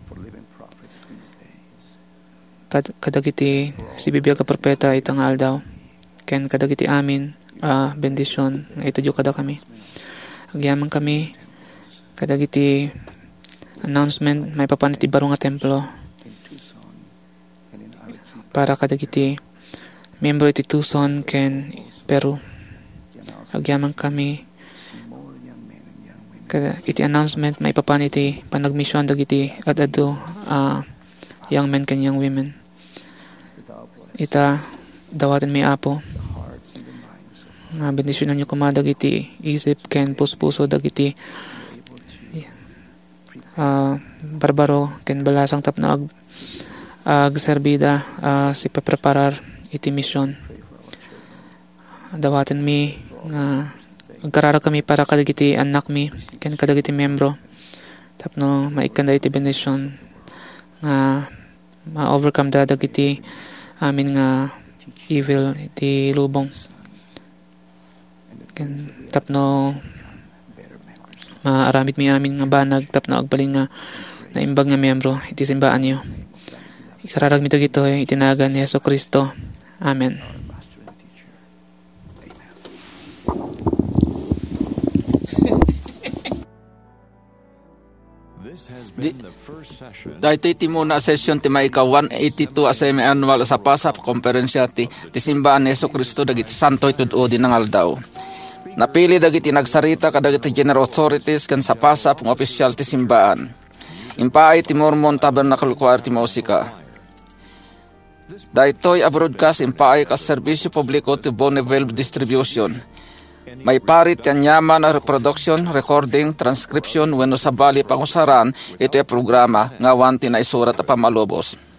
kadagiti si bibiyag ka propeta itang aldaw, ken kadagiti amin uh, bendisyon nga itudyo kada kami. Agyaman kami kadagiti announcement may papan iti baro nga templo para kadagiti membro iti Tucson ken Peru. Agyaman kami kada iti announcement may papan iti panagmisyon dagiti adado uh, young men ken young women. Ita dawaten mi apo nga bendisyonan nyo kumadag iti isip ken puspuso dagiti uh, barbaro ken balasang tapno ag ag serbida uh, si papreparar iti misyon. Dawaten mi nga agkarara kami para kadagiti anak mi ken kadagiti membro tapno maikanda iti bendisyon nga ma-overcome da dagiti amin nga evil iti lubong ken tapno maaramid mi amin nga banag tapno agbalin nga naimbag nga miyembro iti simbaan niyo. Ikararag mi dagito itinagan ni Hesus Kristo. Amen. Di, dahito iti muna session ti may ka one eighty-two a semi-annual sa pasap konferensya ti, ti simbaan ni Hesus Kristo dagiti santo itud-udi ng aldaw. Napili dagiti nagsarita kadagiti general authorities kan sa pasap ng opisyal ti simbaan. Impaay ti Mormon Tabernacle Choir ti musika. Dahito'y a broadcast impaay ka serbisyo publiko ti Bonneville Distribution. May parit yan yaman na reproduction, recording, transcription, wenno sa bali pangusaran, ito ay programa nga wanti na isurat at pamalubos.